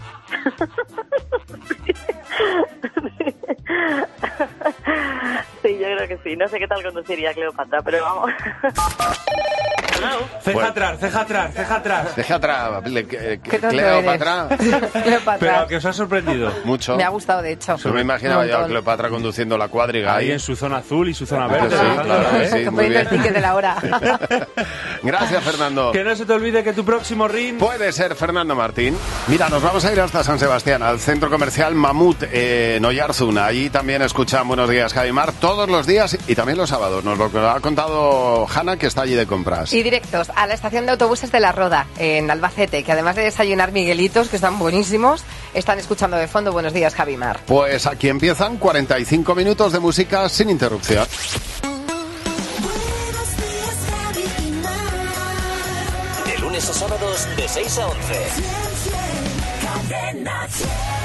Sí, yo creo que sí. No sé qué tal conduciría Cleopatra, pero vamos. Ceja Bueno. atrás, ceja atrás, ceja atrás. Ceja atrás, le- eh, Qué tonto Cleopatra. Cleopatra. Pero que os ha sorprendido. Mucho. Me ha gustado, de hecho. Yo me imaginaba Un yo a montón. Cleopatra conduciendo la cuadriga Ahí ahí. en su zona azul y su zona Sí, verde. claro que ¿eh? sí, muy Poniendo el bien. ticket de la hora. Gracias, Fernando. Que no se te olvide que tu próximo ring... Puede ser Fernando Martín. Mira, nos vamos a ir hasta San Sebastián, al centro comercial Mamut, eh, en Oyarzun. Allí también escuchan Buenos Días, Javi Mar, todos los días y también los sábados. Nos lo ha contado Hanna, que está allí de compras. Y directos a la estación de autobuses de La Roda, en Albacete, que además de desayunar miguelitos, que están buenísimos, están escuchando de fondo Buenos Días, Javi Mar. Pues aquí empiezan cuarenta y cinco minutos de música sin interrupción. De lunes a sábados de seis a once. Cadena cien.